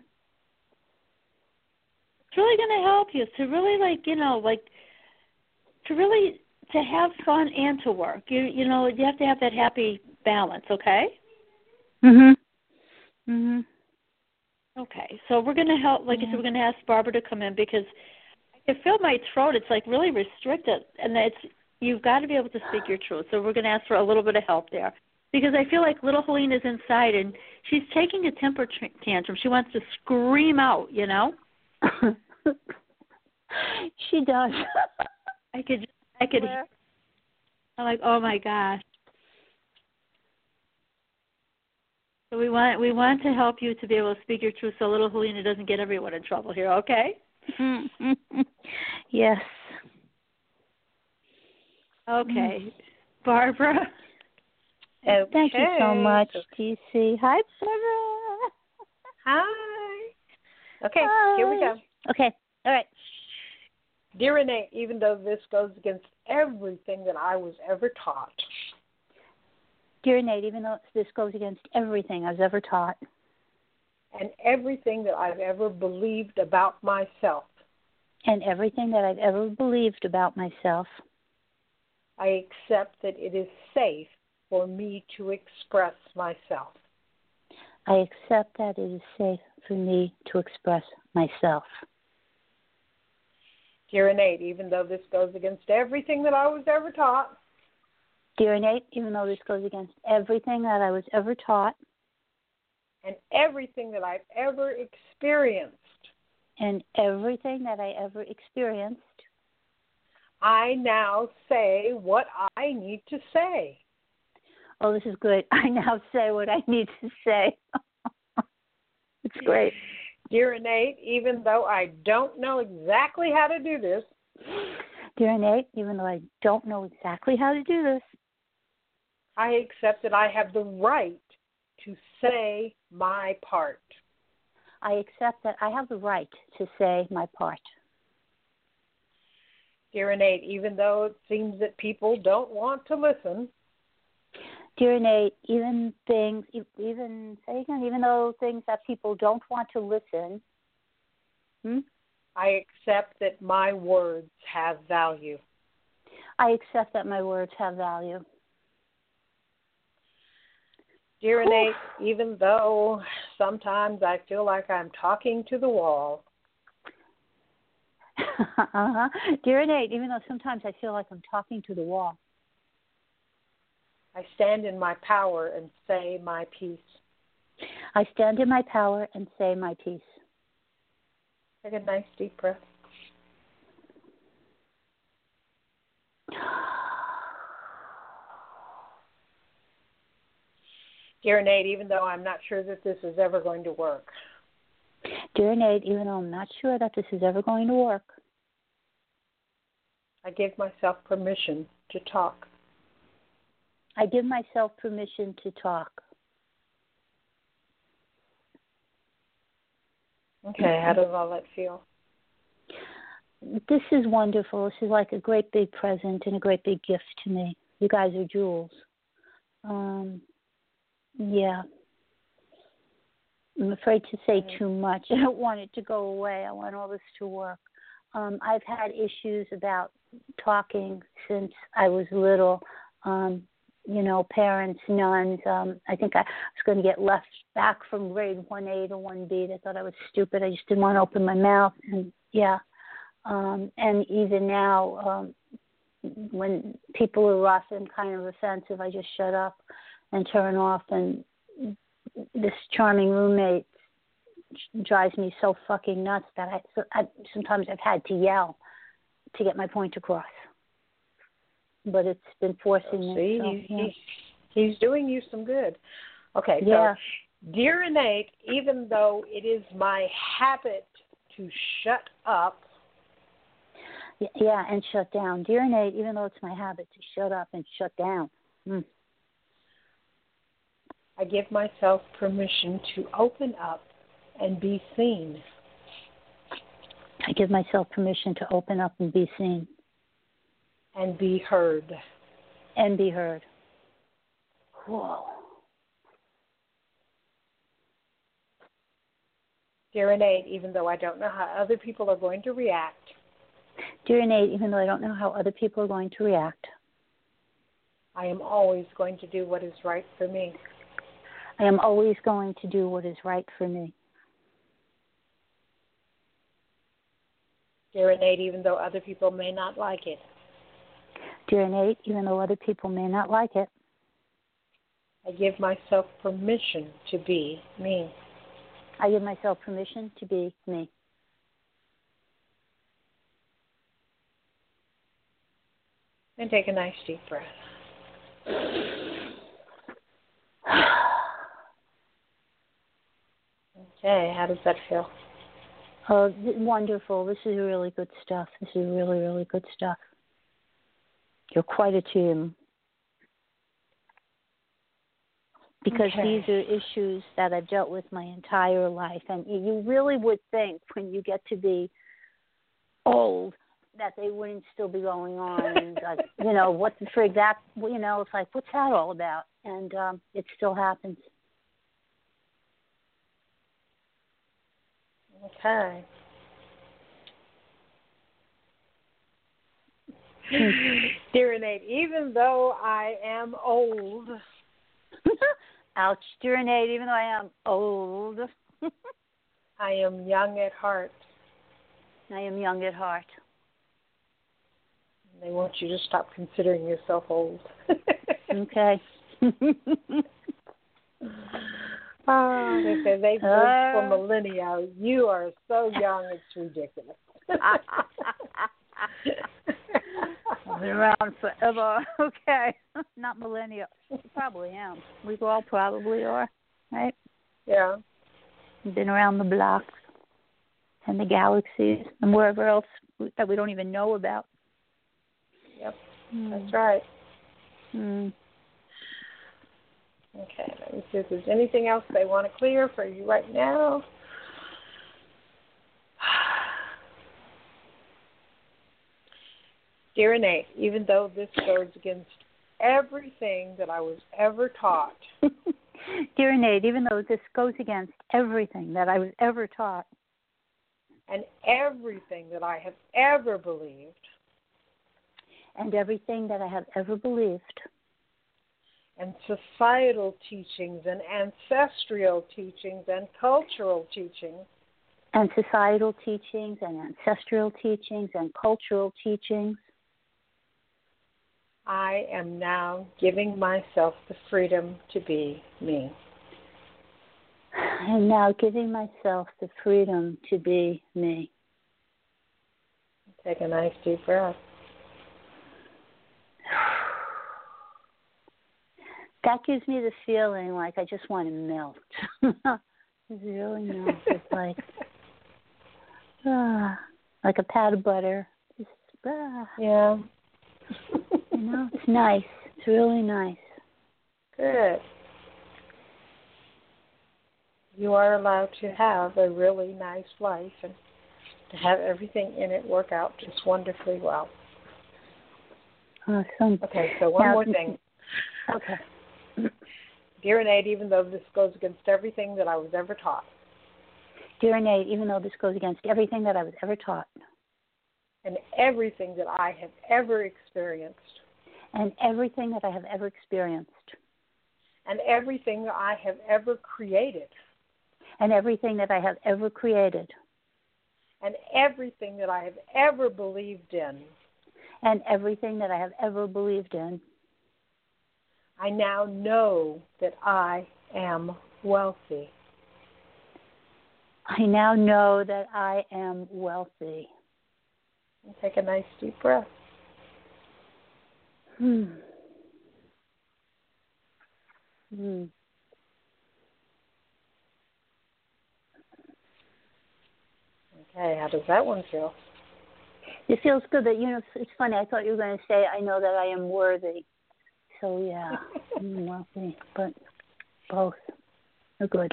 really going to help you to really to have fun and to work. You have to have that happy balance, okay? Okay. So we're going to help, I said, we're going to ask Barbara to come in because I can feel my throat. It's really restricted, and you've got to be able to speak your truth. So we're going to ask for a little bit of help there because I feel like little Helene is inside and she's taking a temper tantrum. She wants to scream out, She does. I could hear. I'm like, oh my gosh. So we want to help you to be able to speak your truth so little Helena doesn't get everyone in trouble here, okay? Yes. Okay. Barbara? Okay. Thank you so much, DC. Hi, Barbara. Hi. Okay, Hi. Here we go. Okay, all right. Dear Renee, even though this goes against everything that I was ever taught. Dear Nate, even though this goes against everything I was ever taught. and everything that I've ever believed about myself. And everything that I've ever believed about myself. I accept that it is safe for me to express myself. I accept that it is safe for me to express myself. Dear Innate, even though this goes against everything that I was ever taught. Dear Innate, even though this goes against everything that I was ever taught. And everything that I've ever experienced. And everything that I ever experienced. I now say what I need to say. Oh, this is good. I now say what I need to say. It's great. Dear Innate, even though I don't know exactly how to do this. Dear Innate, even though I don't know exactly how to do this. I accept that I have the right to say my part. I accept that I have the right to say my part. Dear Innate, even though it seems that people don't want to listen. Dear Innate, even though things that people don't want to listen. I accept that my words have value. I accept that my words have value. Dear Innate, even though sometimes I feel like I'm talking to the wall. Dear Innate, even though sometimes I feel like I'm talking to the wall. I stand in my power and say my piece. I stand in my power and say my piece. Take a nice deep breath. Dear Innate, even though I'm not sure that this is ever going to work. Dear Innate, even though I'm not sure that this is ever going to work. I give myself permission to talk. I give myself permission to talk. Okay, how does all that feel? This is wonderful. This is like a great big present and a great big gift to me. You guys are jewels. Yeah. I'm afraid to say too much. I don't want it to go away. I want all this to work. I've had issues about talking since I was little. Parents, nuns. I think I was going to get left back from grade 1A to 1B. They thought I was stupid. I just didn't want to open my mouth. And and even now, when people are rough and kind of offensive, I just shut up and turn off. And this charming roommate drives me so fucking nuts that I sometimes I've had to yell to get my point across. But it's been forcing me. So, he's doing you some good. Okay, yeah. So, dear Innate, even though it is my habit to shut up. Yeah, and shut down. Dear Innate, even though it's my habit to shut up and shut down. I give myself permission to open up and be seen. I give myself permission to open up and be seen. And be heard. And be heard. Whoa. Dear Innate, even though I don't know how other people are going to react. Dear Innate, even though I don't know how other people are going to react. I am always going to do what is right for me. I am always going to do what is right for me. Dear Innate, even though other people may not like it. Dear Innate, even though other people may not like it. I give myself permission to be me. I give myself permission to be me. And take a nice deep breath. Okay, how does that feel? Wonderful. This is really good stuff. This is really, really good stuff. You're quite a team. Because these are issues that I've dealt with my entire life. And you really would think when you get to be old that they wouldn't still be going on. And, what for exact, it's like, what's that all about? And it still happens. Okay. Dear Innate, even though I am old. Ouch, dear Innate, even though I am old. I am young at heart. I am young at heart. They want you to stop considering yourself old. Okay. Oh, they say they've lived for millennia. You are so young, it's ridiculous. I've been around forever. Okay. Not millennia. Probably am. We all probably are, right? Yeah. Been around the block and the galaxies and wherever else that we don't even know about. Yep, that's right. Mm. Okay, let me see if there's anything else they want to clear for you right now. Dear Innate, even though this goes against everything that I was ever taught. Dear Innate, even though this goes against everything that I was ever taught. And everything that I have ever believed. And everything that I have ever believed. And societal teachings and ancestral teachings and cultural teachings. And societal teachings and ancestral teachings and cultural teachings. I am now giving myself the freedom to be me. I am now giving myself the freedom to be me. Take a nice deep breath. That gives me the feeling like I just want to melt. It's really melt. It's like a pat of butter. Just, yeah. You know, it's nice. It's really nice. Good. You are allowed to have a really nice life and to have everything in it work out just wonderfully well. Awesome. Okay, so one more thing. Okay. Dear Innate, even though this goes against everything that I was ever taught. Dear Innate, even though this goes against everything that I was ever taught. And everything that I have ever experienced. And everything that I have ever experienced. And everything that I have ever created. And everything that I have ever created. And everything that I have ever believed in. And everything that I have ever believed in. I now know that I am wealthy. I now know that I am wealthy. And take a nice deep breath. Okay, how does that one feel? It feels good that, it's funny, I thought you were going to say, I know that I am worthy. So, yeah, I'm wealthy, but both are good.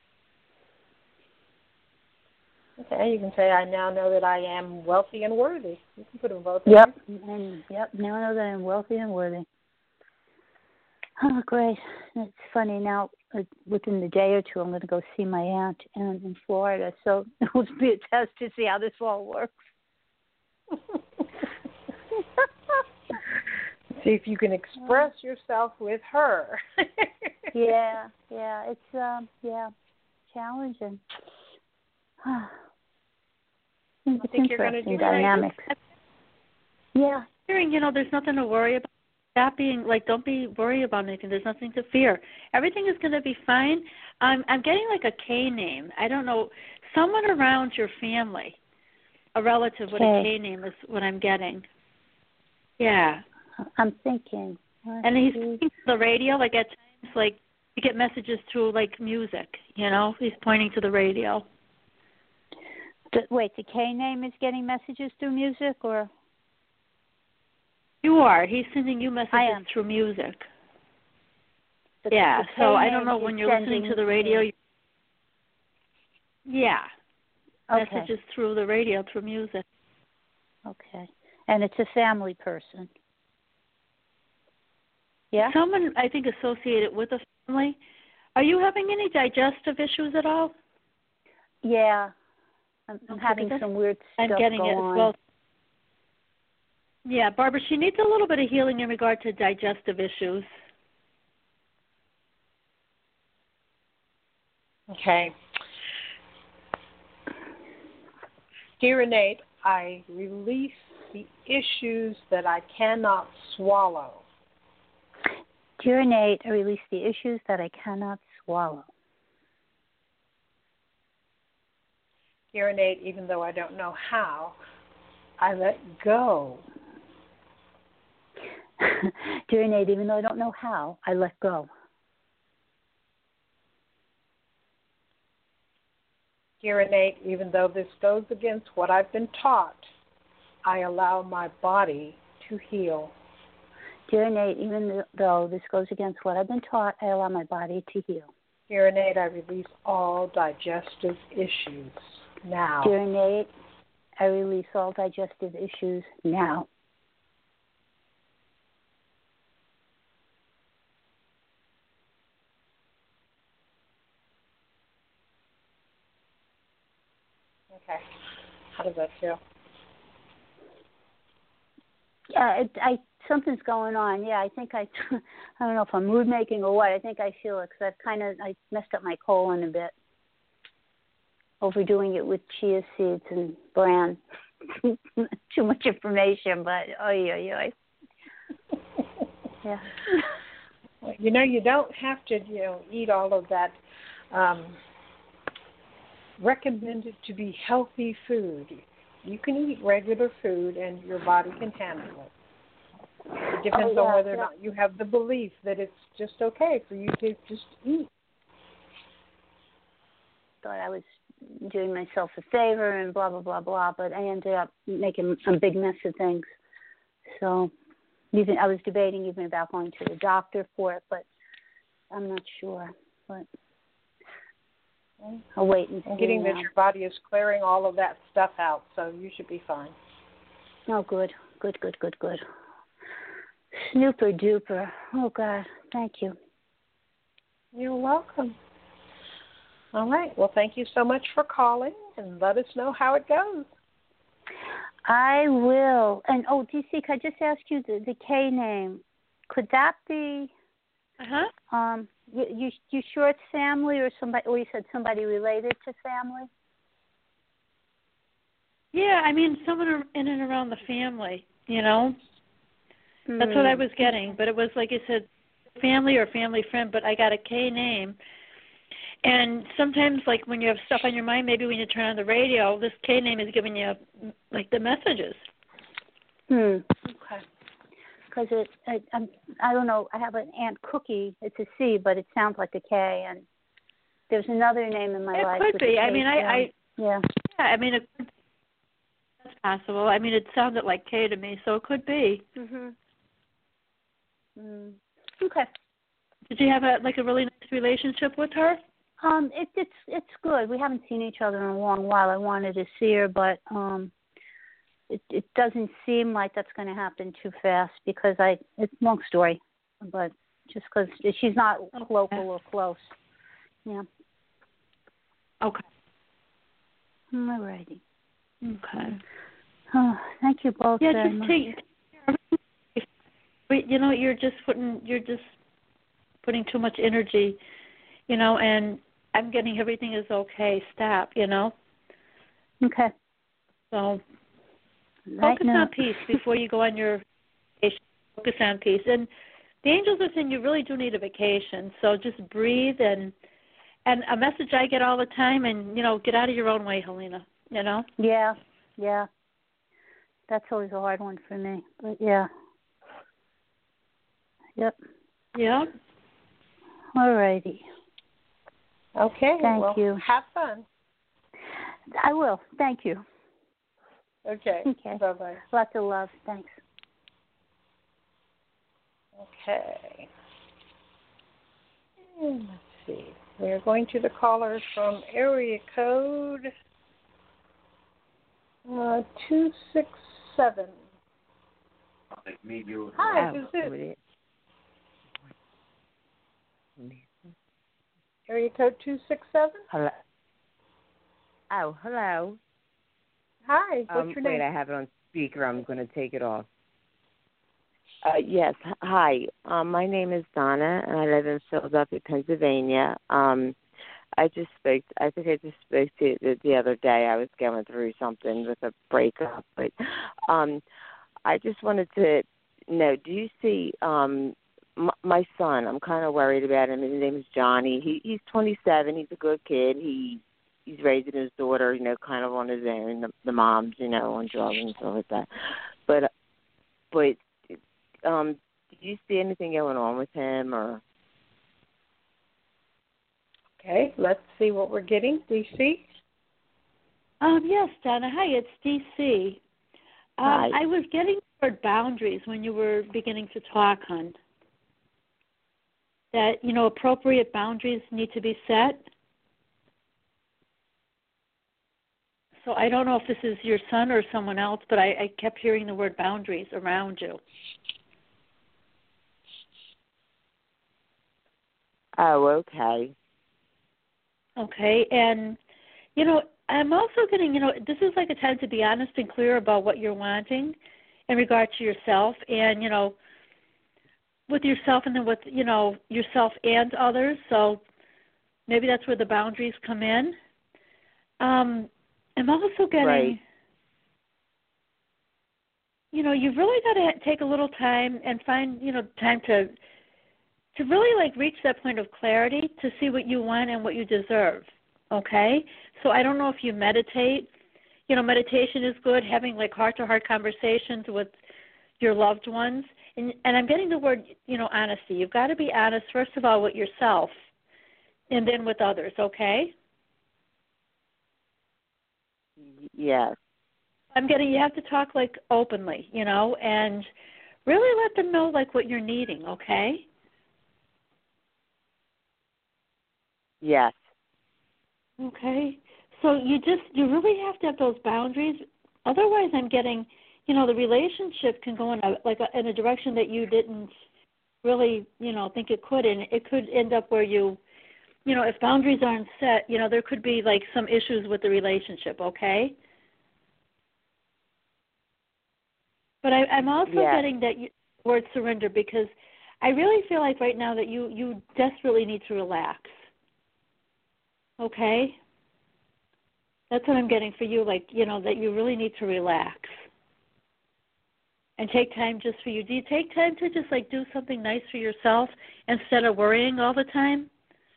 Okay, you can say, I now know that I am wealthy and worthy. You can put them both in. Now I know that I'm wealthy and worthy. Oh, great. It's funny, now, within the day or two, I'm going to go see my aunt in Florida, so it will be a test to see how this all works. See if you can express yourself with her. Yeah, it's challenging. It's I think you're going to do dynamics. Yeah. Hearing, there's nothing to worry about. That being don't be worried about anything. There's nothing to fear. Everything is going to be fine. I'm getting like a K name. I don't know, someone around your family, a relative with a K name is what I'm getting. Yeah. I'm thinking. And he's pointing to the radio, at times, you get messages through, music, He's pointing to the radio. Wait, the K name is getting messages through music, or? You are. He's sending you messages through music. Yeah, so I don't know when you're listening to the radio. Yeah. Okay. Messages through the radio, through music. Okay. And it's a family person. Yeah? Someone, I think, associated with a family. Are you having any digestive issues at all? Yeah. I'm having some weird stuff I'm getting go it on. as well. Yeah, Barbara, she needs a little bit of healing in regard to digestive issues. Okay. Dear Innate, I release the issues that I cannot swallow. Dear Innate, I release the issues that I cannot swallow. Dear Innate, even though I don't know how, I let go. Dear Innate, even though I don't know how, I let go. Dear Innate, even though this goes against what I've been taught, I allow my body to heal. Dear Innate, even though this goes against what I've been taught, I allow my body to heal. Dear Innate, I release all digestive issues now. Dear Innate, I release all digestive issues now. Okay. How does that feel? Yeah, something's going on. Yeah, I think I don't know if I'm mood making or what. I think I feel it because I messed up my colon a bit, overdoing it with chia seeds and bran. Too much information, but yeah. Well, you don't have to, eat all of that recommended to be healthy food. You can eat regular food and your body can handle it. It depends on whether or not you have the belief that it's just okay for you to just eat. Thought I was doing myself a favor and blah, blah, blah, blah, but I ended up making a big mess of things. So I was debating even about going to the doctor for it, but I'm not sure. But I'll wait and see. I'm getting that your body is clearing all of that stuff out, so you should be fine. Oh, good. Snooper duper. Oh, God. Thank you. You're welcome. All right. Well, thank you so much for calling, and let us know how it goes. I will. And, DC, could I just ask you the K name? Could that be... You sure it's family or somebody? Or you said somebody related to family? Yeah, I mean someone in and around the family. That's what I was getting. But it was like I said, family or family friend. But I got a K name. And sometimes, like when you have stuff on your mind, maybe when you turn on the radio, this K name is giving you like the messages. Okay. Because I don't know. I have an Aunt Cookie. It's a C, but it sounds like a K. And there's another name in my life. It could be. I mean, yeah. I mean, that's possible. I mean, it sounded like K to me, so it could be. Okay. Did you have a really nice relationship with her? It's good. We haven't seen each other in a long while. I wanted to see her, but it doesn't seem like that's going to happen too fast because it's a long story, but just because she's not local or close. Yeah. Okay. All righty. Okay. Oh, thank you both very much. You're just putting too much energy, and I'm getting everything is okay. Stop, Okay. So focus on peace before you go on your vacation. Focus on peace. And the angels are saying you really do need a vacation. So just breathe and a message I get all the time and, get out of your own way, Helena, Yeah. That's always a hard one for me. But yeah. Yep. Yeah. All righty. Okay. Thank you. Have fun. I will. Thank you. Okay. Bye-bye. Lots of love. Thanks. Okay. And let's see. We're going to the callers from area code 267. Hi, who's this? Area code 267? Hello. Oh, hello. Hi, what's your name? Wait, I have it on speaker. I'm going to take it off. Yes, hi. My name is Donna, and I live in Philadelphia, Pennsylvania. I just spoke to you the other day. I was going through something with a breakup, but I just wanted to know, do you see my son? I'm kind of worried about him. His name is Johnny. He's 27. He's a good kid. He's raising his daughter, kind of on his own. The mom's, on drugs and stuff like that. But do you see anything going on with him or? Okay, let's see what we're getting. DC? Yes, Donna. Hi, it's DC. Hi. I was getting the word boundaries when you were beginning to talk, hon. That, appropriate boundaries need to be set. So I don't know if this is your son or someone else, but I kept hearing the word boundaries around you. Oh, okay. Okay, and, I'm also getting, this is like a time to be honest and clear about what you're wanting in regard to yourself and, with yourself and then with, yourself and others. So maybe that's where the boundaries come in. I'm also getting, right. You've really got to take a little time and find, time to really reach that point of clarity to see what you want and what you deserve, okay? So I don't know if you meditate. Meditation is good, having heart-to-heart conversations with your loved ones. And I'm getting the word, honesty. You've got to be honest, first of all, with yourself and then with others, okay? Yes. I'm getting, you have to talk openly, and really let them know what you're needing, okay? Yes. Okay. So you really have to have those boundaries. Otherwise, I'm getting, the relationship can go in in a direction that you didn't really, think it could, and it could end up where you, if boundaries aren't set, there could be some issues with the relationship. Okay. But I'm also getting that word surrender, because I really feel like right now that you desperately need to relax. Okay? That's what I'm getting for you, that you really need to relax and take time just for you. Do you take time to just, do something nice for yourself instead of worrying all the time?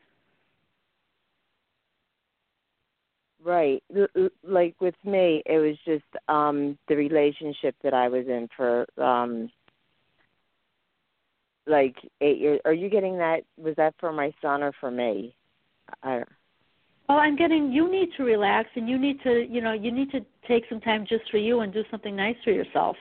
Right. With me, it was just the relationship that I was in for 8 years. Are you getting that? Was that for my son or for me? Well, I'm getting you need to relax, and you need to, you need to take some time just for you and do something nice for yourself.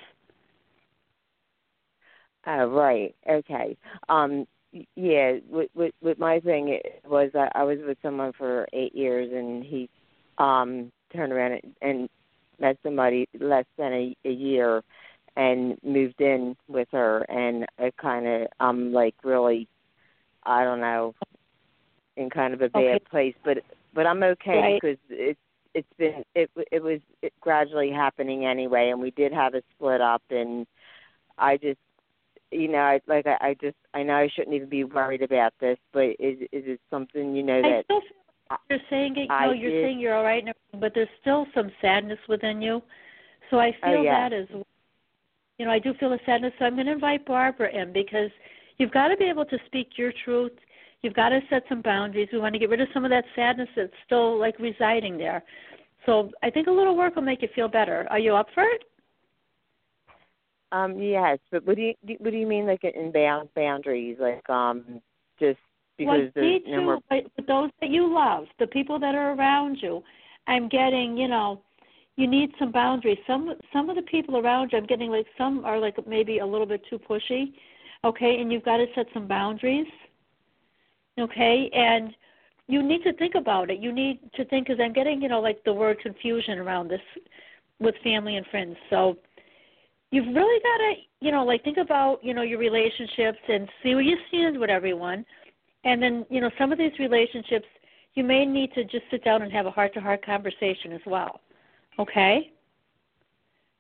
Oh, right. Okay. Yeah. With my thing, it was I was with someone for 8 years, and he turned around and met somebody less than a year, and moved in with her, and it kind of really, I don't know, in kind of a bad place, but I'm okay because it was gradually happening anyway, and we did have a split up, and I just, I know I shouldn't even be worried about this, but is it something that I still feel like you're saying it. You're saying you're all right, but there's still some sadness within you. So I feel that as well. I do feel the sadness. So I'm going to invite Barbara in, because you've got to be able to speak your truth. You've got to set some boundaries. We want to get rid of some of that sadness that's still residing there. So I think a little work will make you feel better. Are you up for it? Yes, but what do you mean in boundaries? Just because there's no more. But those that you love, the people that are around you, I'm getting, you need some boundaries. Some of the people around you, I'm getting some are maybe a little bit too pushy, okay, and you've got to set some boundaries, okay, and you need to think about it. You need to think, because I'm getting, the word confusion around this with family and friends. So you've really got to, think about, your relationships and see where you stand with everyone. And then, some of these relationships, you may need to just sit down and have a heart-to-heart conversation as well. Okay?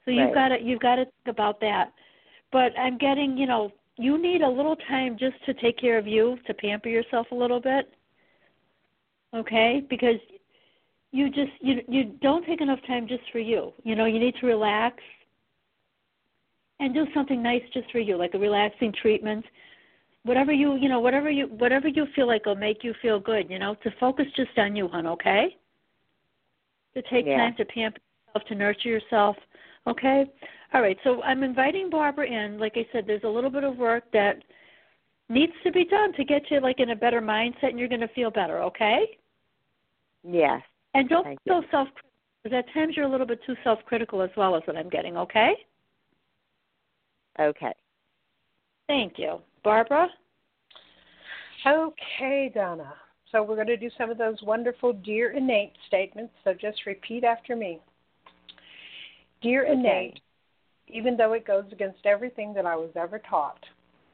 So you've got to think about that. But I'm getting, you need a little time just to take care of you, to pamper yourself a little bit. Okay? Because you don't take enough time just for you. You need to relax and do something nice just for you, like a relaxing treatment. Whatever you feel like will make you feel good, to focus just on you, hon, okay? To take time to pamper yourself, to nurture yourself, okay? All right, so I'm inviting Barbara in. Like I said, there's a little bit of work that needs to be done to get you, in a better mindset, and you're going to feel better, okay? Yes. And don't be so self-critical, because at times you're a little bit too self-critical as well as what I'm getting, okay? Okay. Thank you. Barbara? Okay, Donna. So we're going to do some of those wonderful Dear Innate statements, so just repeat after me. Dear Innate, even though it goes against everything that I was ever taught.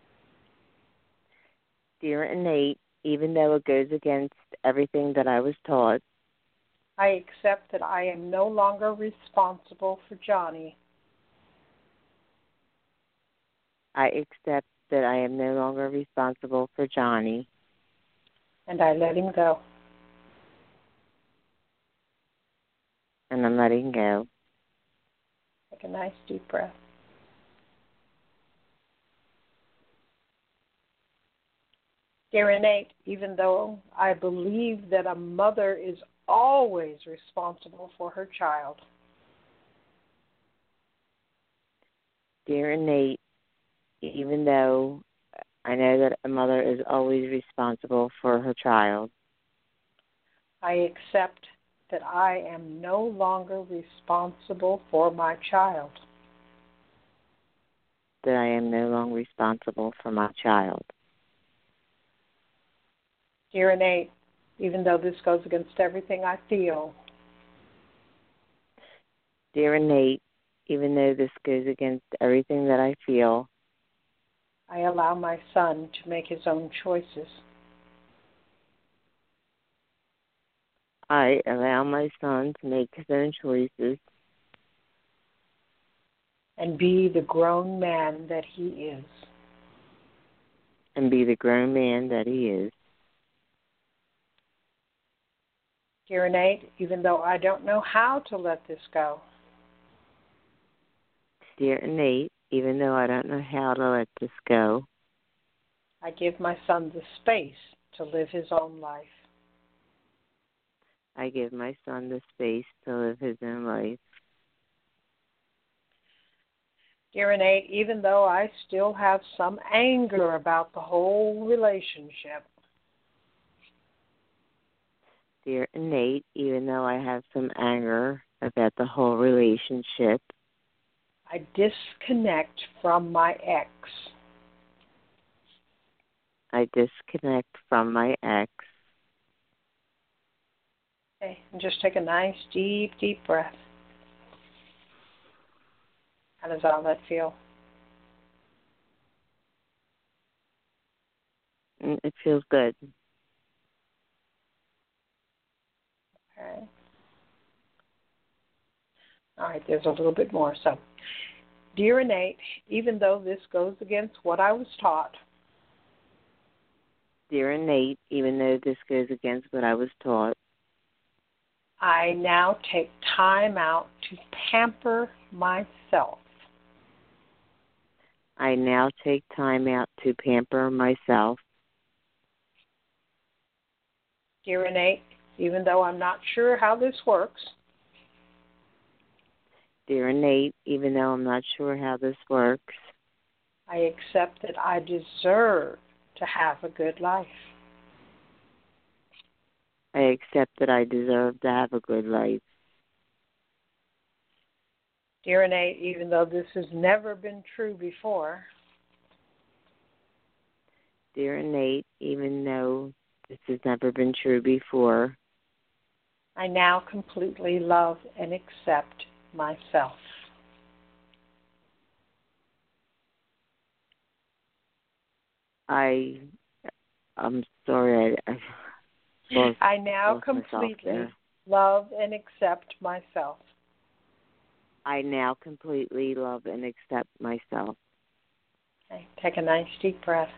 Dear Innate, even though it goes against everything that I was taught. I accept that I am no longer responsible for Johnny. I accept that I am no longer responsible for Johnny. And I let him go. And I'm letting go. Take a nice deep breath. Dear Innate, even though I believe that a mother is always responsible for her child. Dear Innate, even though I know that a mother is always responsible for her child. I accept that I am no longer responsible for my child. That I am no longer responsible for my child. Dear Innate, even though this goes against everything I feel. Dear Innate, even though this goes against everything that I feel. I allow my son to make his own choices. I allow my son to make his own choices. And be the grown man that he is. And be the grown man that he is. Dear Innate, even though I don't know how to let this go. Dear Innate, even though I don't know how to let this go. I give my son the space to live his own life. I give my son the space to live his own life. Dear Innate, even though I still have some anger about the whole relationship. Dear Innate, even though I have some anger about the whole relationship. I disconnect from my ex. I disconnect from my ex. Okay, and just take a nice, deep, deep breath. How does all that feel? It feels good. Okay. All right, there's a little bit more. So, Dear Innate, even though this goes against what I was taught. Dear Innate, even though this goes against what I was taught. I now take time out to pamper myself. I now take time out to pamper myself. Dear Innate, even though I'm not sure how this works. Dear Innate, even though I'm not sure how this works. I accept that I deserve to have a good life. I accept that I deserve to have a good life. Dear Innate, even though this has never been true before. Dear Innate, even though this has never been true before. I now completely love and accept myself. I'm sorry. I now completely love and accept myself. I now completely love and accept myself. Okay. Take a nice deep breath.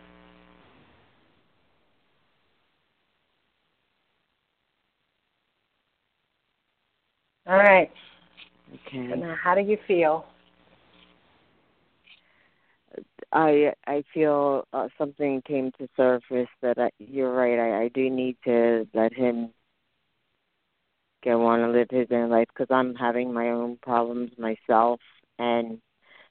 All right. Okay. So now, how do you feel? I feel something came to surface that you're right. I do need to let him go on and live his own life because I'm having my own problems myself, and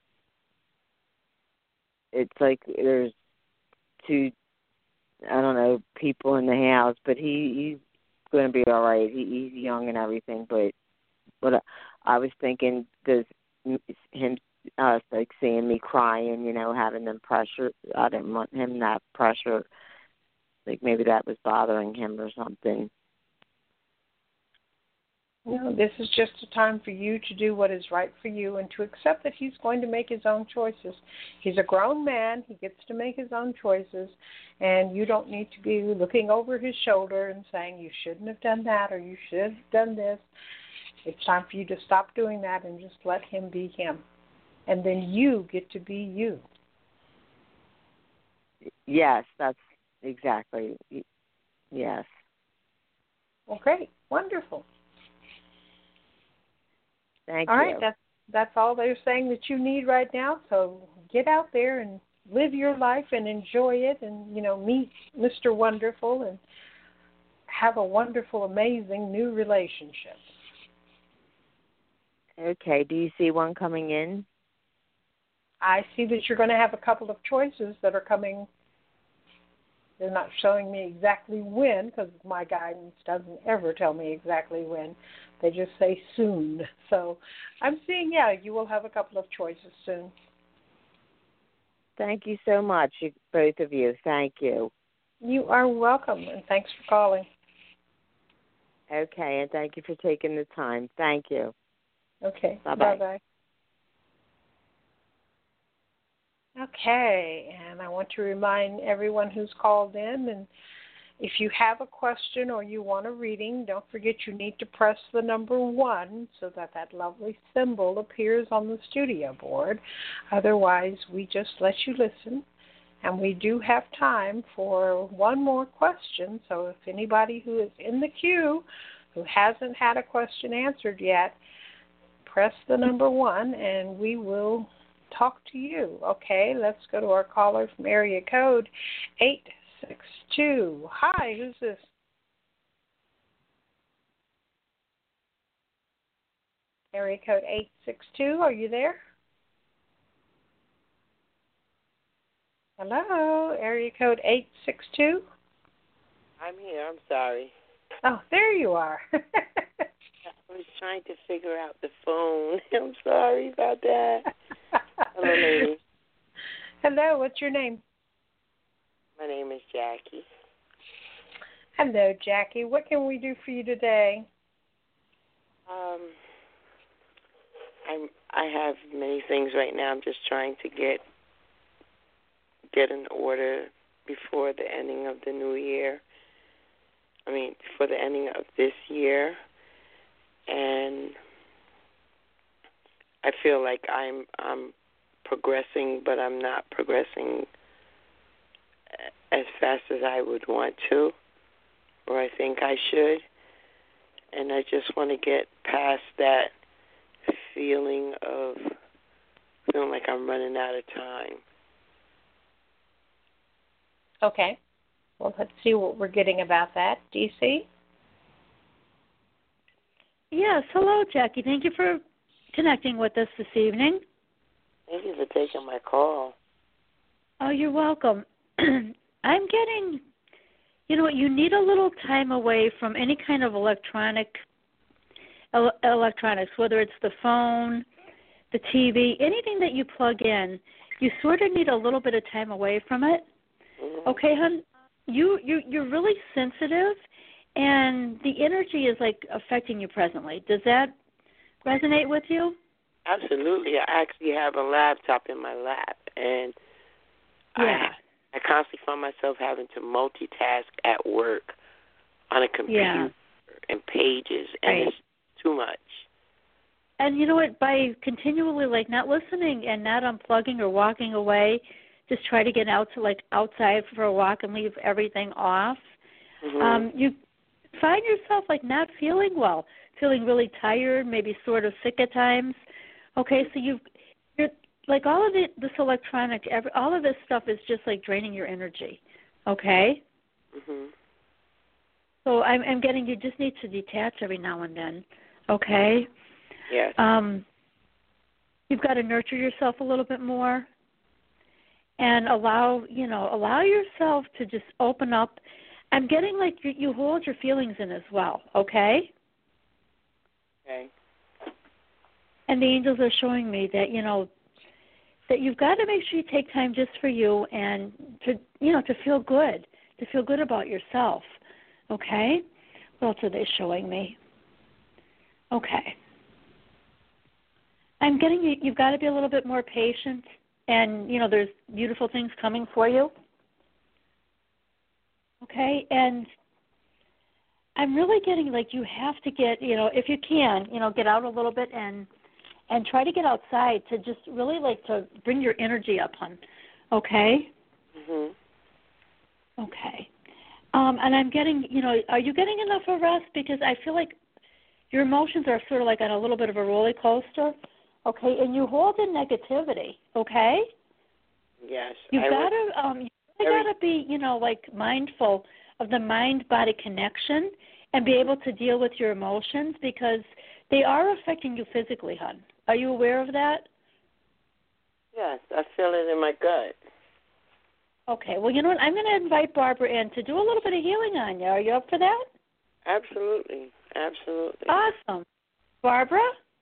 it's like there's two, I don't know, people in the house, but he's going to be all right. He's young and everything, but I was thinking, does him like seeing me crying, having them pressure, I didn't want him that pressure, like maybe that was bothering him or something. No, this is just a time for you to do what is right for you and to accept that he's going to make his own choices. He's a grown man. He gets to make his own choices, and you don't need to be looking over his shoulder and saying you shouldn't have done that or you should have done this. It's time for you to stop doing that and just let him be him. And then you get to be you. Yes, that's exactly. Yes. Well, great. Wonderful. Thank you. All you. right, that's all they're saying that you need right now. So get out there and live your life and enjoy it, and meet Mr. Wonderful and have a wonderful, amazing new relationship. Okay. Do you see one coming in? I see that you're going to have a couple of choices that are coming. They're not showing me exactly when, because my guidance doesn't ever tell me exactly when. They just say soon. So I'm seeing, you will have a couple of choices soon. Thank you so much, both of you. Thank you. You are welcome, and thanks for calling. Okay, and thank you for taking the time. Thank you. Okay. Bye-bye. Bye-bye. Okay, and I want to remind everyone who's called in, and if you have a question or you want a reading, don't forget you need to press the number 1 so that lovely symbol appears on the studio board. Otherwise, we just let you listen, and we do have time for one more question. So if anybody who is in the queue who hasn't had a question answered yet, press the number 1, and we will talk to you. Okay, let's go to our caller from area code 862. Hi, who's this? Area code 862, are you there? Hello, area code 862. I'm here, I'm sorry. Oh, there you are. I was trying to figure out the phone. I'm sorry about that. Hello, lady. Hello, what's your name? My name is Jackie. Hello, Jackie. What can we do for you today? I have many things right now. I'm just trying to get in order before the ending of the new year. Before the ending of this year. And I feel like I'm progressing, but I'm not progressing as fast as I would want to, or I think I should. And I just want to get past that feeling of feeling like I'm running out of time. Okay. Well, let's see what we're getting about that. DC? Yes. Hello, Jackie. Thank you for connecting with us this evening. Thank you for taking my call. Oh, you're welcome. I'm getting, you need a little time away from any kind of electronics, whether it's the phone, the TV, anything that you plug in. You sort of need a little bit of time away from it. Mm-hmm. Okay, hon? You're really sensitive, and the energy is like affecting you presently. Does that resonate with you? Absolutely. I actually have a laptop in my lap, and I constantly find myself having to multitask at work on a computer and pages, and it's too much. And you know what? By continually like not listening and not unplugging or walking away, just try to get out to like outside for a walk and leave everything off. You find yourself like not feeling well, feeling really tired, maybe sort of sick at times. Okay, so you're like all of this electronic, all of this stuff is just like draining your energy. Okay. So I'm getting you just need to detach every now and then. Okay. Yes. You've got to nurture yourself a little bit more, and allow yourself to just open up. I'm getting like you hold your feelings in as well. Okay. Okay. And the angels are showing me that that you've got to make sure you take time just for you and to feel good about yourself. Okay. What else are they showing me? Okay. I'm getting you've got to be a little bit more patient, and there's beautiful things coming for you. Okay, and I'm really getting like you have to get, if you can, get out a little bit and try to get outside to just really like to bring your energy up, hon. Okay? Okay. And I'm getting, are you getting enough of rest? Because I feel like your emotions are sort of like on a little bit of a roller coaster. Okay, and you hold in negativity. Okay. Yes. You've got to be, like mindful of the mind-body connection and be able to deal with your emotions because they are affecting you physically, hon. Are you aware of that? Yes, I feel it in my gut. Okay, well, you know what? I'm going to invite Barbara in to do a little bit of healing on you. Are you up for that? Absolutely. Awesome. Barbara?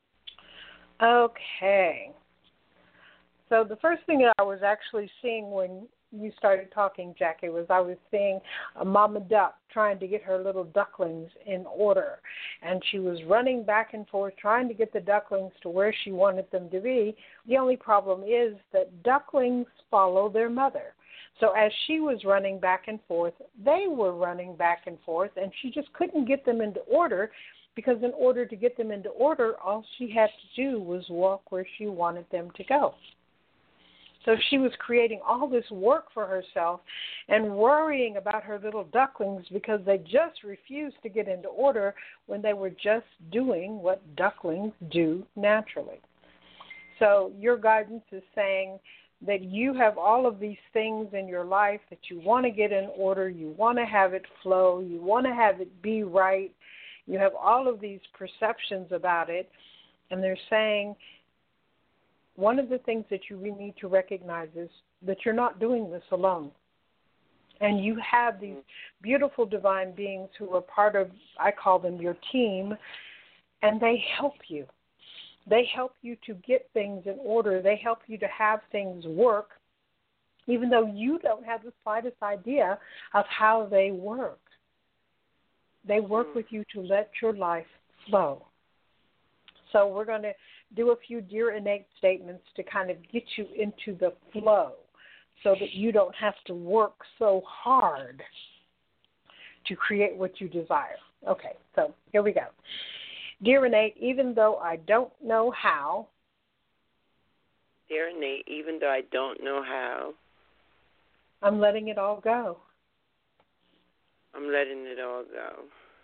Okay. So the first thing that I was actually seeing when you started talking, Jackie, was I was seeing a mama duck trying to get her little ducklings in order. And she was running back and forth trying to get the ducklings to where she wanted them to be. The only problem is that ducklings follow their mother. So as she was running back and forth, they were running back and forth, and she just couldn't get them into order because in order to get them into order, all she had to do was walk where she wanted them to go. So she was creating all this work for herself and worrying about her little ducklings because they just refused to get into order when they were just doing what ducklings do naturally. So your guidance is saying that you have all of these things in your life that you want to get in order, you want to have it flow, you want to have it be right, you have all of these perceptions about it, and they're saying one of the things that you really need to recognize is that you're not doing this alone. And you have these beautiful divine beings who are part of, I call them your team, and they help you. They help you to get things in order. They help you to have things work, even though you don't have the slightest idea of how they work. They work with you to let your life flow. So we're going to do a few Dear Innate statements to kind of get you into the flow so that you don't have to work so hard to create what you desire. Okay, so here we go. Dear Innate, even though I don't know how. Dear Innate, even though I don't know how. I'm letting it all go. I'm letting it all go.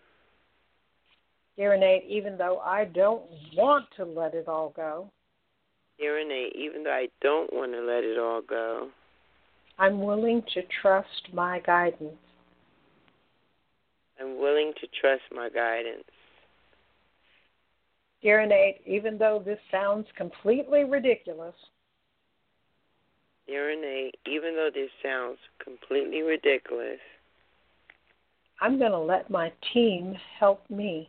Dear Innate, even though I don't want to let it all go. Dear Innate, even though I don't want to let it all go. I'm willing to trust my guidance. I'm willing to trust my guidance. Dear Innate, even though this sounds completely ridiculous. Dear Innate, even though this sounds completely ridiculous. I'm going to let my team help me.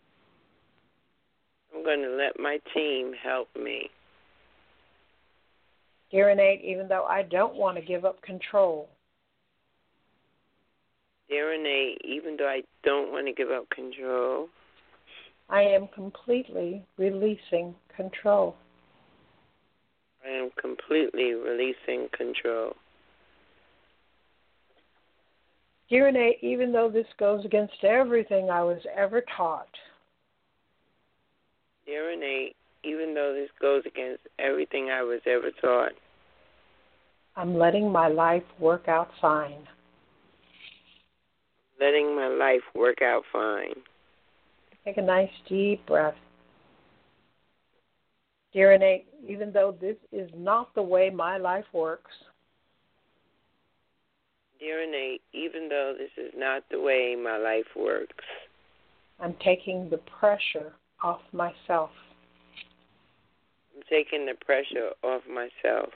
I'm going to let my team help me. Dear Innate, even though I don't want to give up control. Dear Innate, even though I don't want to give up control. I am completely releasing control. I am completely releasing control. Dear Innate, even though this goes against everything I was ever taught. Dear Innate, even though this goes against everything I was ever taught. I'm letting my life work out fine. Letting my life work out fine. Take a nice deep breath. Dear Innate, even though this is not the way my life works. Dear Innate, even though this is not the way my life works. I'm taking the pressure off myself. I'm taking the pressure off myself.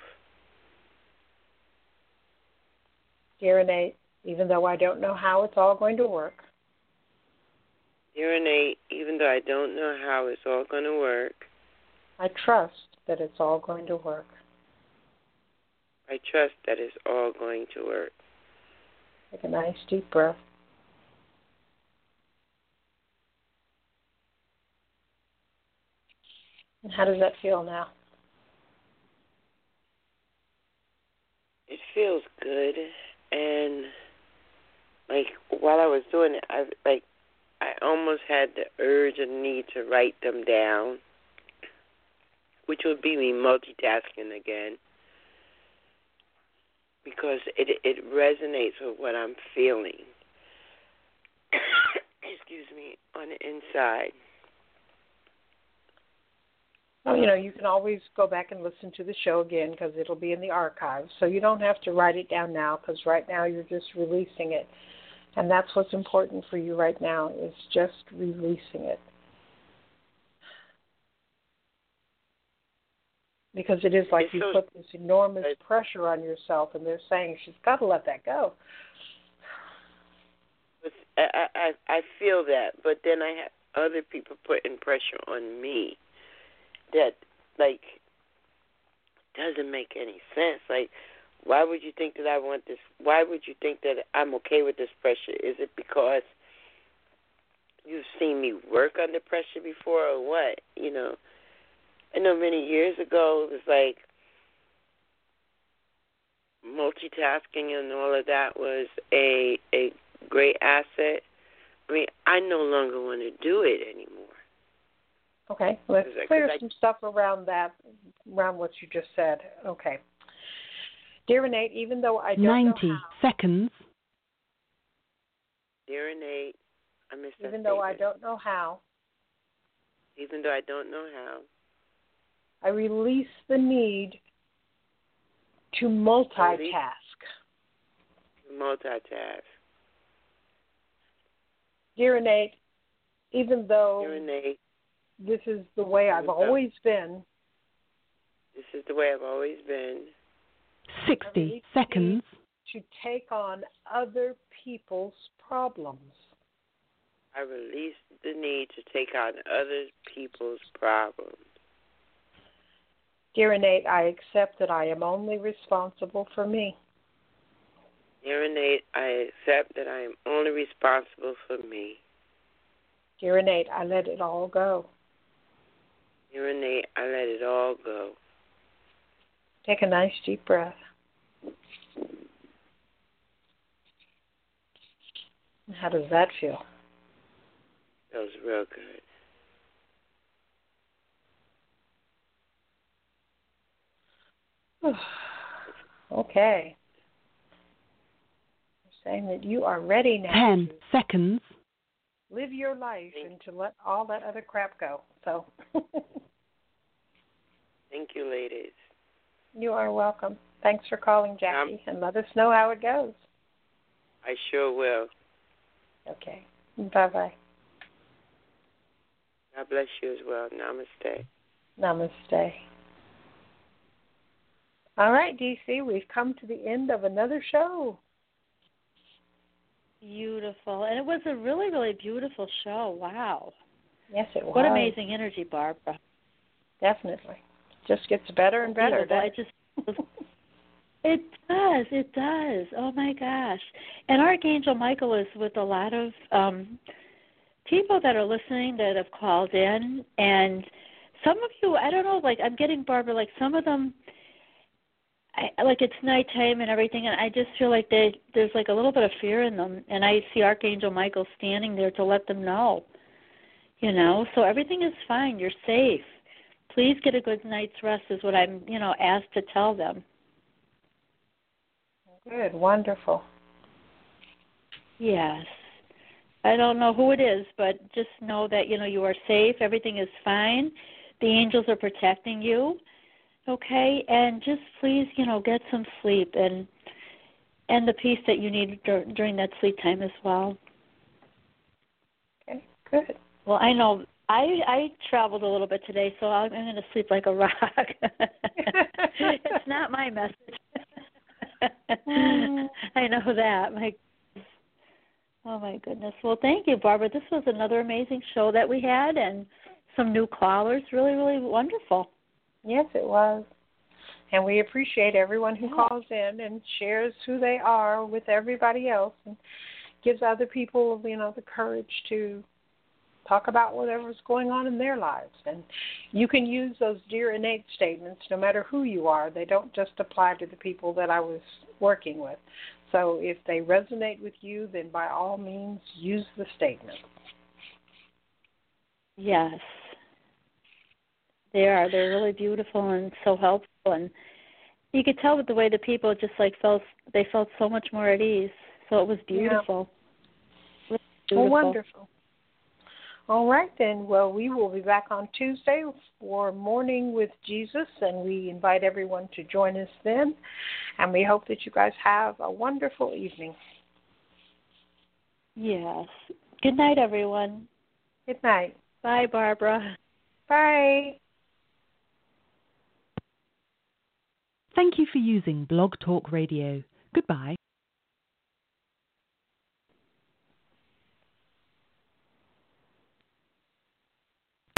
Dear Innate, even though I don't know how it's all going to work. Dear Innate, even though I don't know how it's all going to work. I trust that it's all going to work. I trust that it's all going to work. Take a nice deep breath. And how does that feel now? It feels good, and like while I was doing it, I almost had the urge and need to write them down, which would be me multitasking again, because it resonates with what I'm feeling. Excuse me, on the inside. Well, you can always go back and listen to the show again because it'll be in the archives. So you don't have to write it down now because right now you're just releasing it. And that's what's important for you right now is just releasing it. Because it is like you put this enormous pressure on yourself and they're saying she's got to let that go. I feel that, but then I have other people putting pressure on me. That, doesn't make any sense. Why would you think that I want this? Why would you think that I'm okay with this pressure? Is it because you've seen me work under pressure before or what? I know many years ago it was multitasking and all of that was a great asset. I mean, I no longer want to do it anymore. Okay, let's clear some stuff around what you just said. Okay. Dear Innate, even though I don't 90 know how, seconds. Dear Innate, I missed that even though I don't know how. Even though I don't know how. I release the need to multitask. Multitask. Dear Innate, even though Dear Innate, this is the way I've always been. This is the way I've always been. 60 seconds. To take on other people's problems. I release the need to take on other people's problems. Dear Innate, I accept that I am only responsible for me. Dear Innate, I accept that I am only responsible for me. Dear Innate, I let it all go. Dear Innate, I let it all go. Take a nice deep breath. How does that feel? Feels real good. Okay. You're saying that you are ready now. 10 seconds. Live your life and to let all that other crap go. So. Thank you, ladies. You are welcome. Thanks for calling, Jackie, and let us know how it goes. I sure will. Okay. Bye-bye. God bless you as well. Namaste. Namaste. All right, DC, we've come to the end of another show. Beautiful. And it was a really, really beautiful show. Wow. Yes, it was. What amazing energy, Barbara. Definitely. Just gets better and better. It does. It does. Oh, my gosh. And Archangel Michael is with a lot of people that are listening that have called in. And some of you, I don't know, I'm getting, Barbara, some of them, it's nighttime and everything, and I just feel like there's a little bit of fear in them. And I see Archangel Michael standing there to let them know, So everything is fine. You're safe. please get a good night's rest is what I'm, asked to tell them. Good, wonderful. Yes. I don't know who it is, but just know that, you are safe. Everything is fine. The angels are protecting you, okay? And just please, get some sleep and the peace that you need during that sleep time as well. Okay, good. Well, I know I traveled a little bit today, so I'm going to sleep like a rock. It's not my message. I know that. Oh, my goodness. Well, thank you, Barbara. This was another amazing show that we had and some new callers. Really, really wonderful. Yes, it was. And we appreciate everyone who calls in and shares who they are with everybody else and gives other people, the courage to talk about whatever's going on in their lives. And you can use those Dear Innate statements no matter who you are. They don't just apply to the people that I was working with. So if they resonate with you, then by all means, use the statement. Yes. They are. They're really beautiful and so helpful. And you could tell with the way the people just felt so much more at ease. So it was beautiful. Yeah. Really beautiful. Oh, wonderful. All right, then. Well, we will be back on Tuesday for Morning with Jesus, and we invite everyone to join us then. And we hope that you guys have a wonderful evening. Yes. Good night, everyone. Good night. Bye, Barbara. Bye. Thank you for using Blog Talk Radio. Goodbye.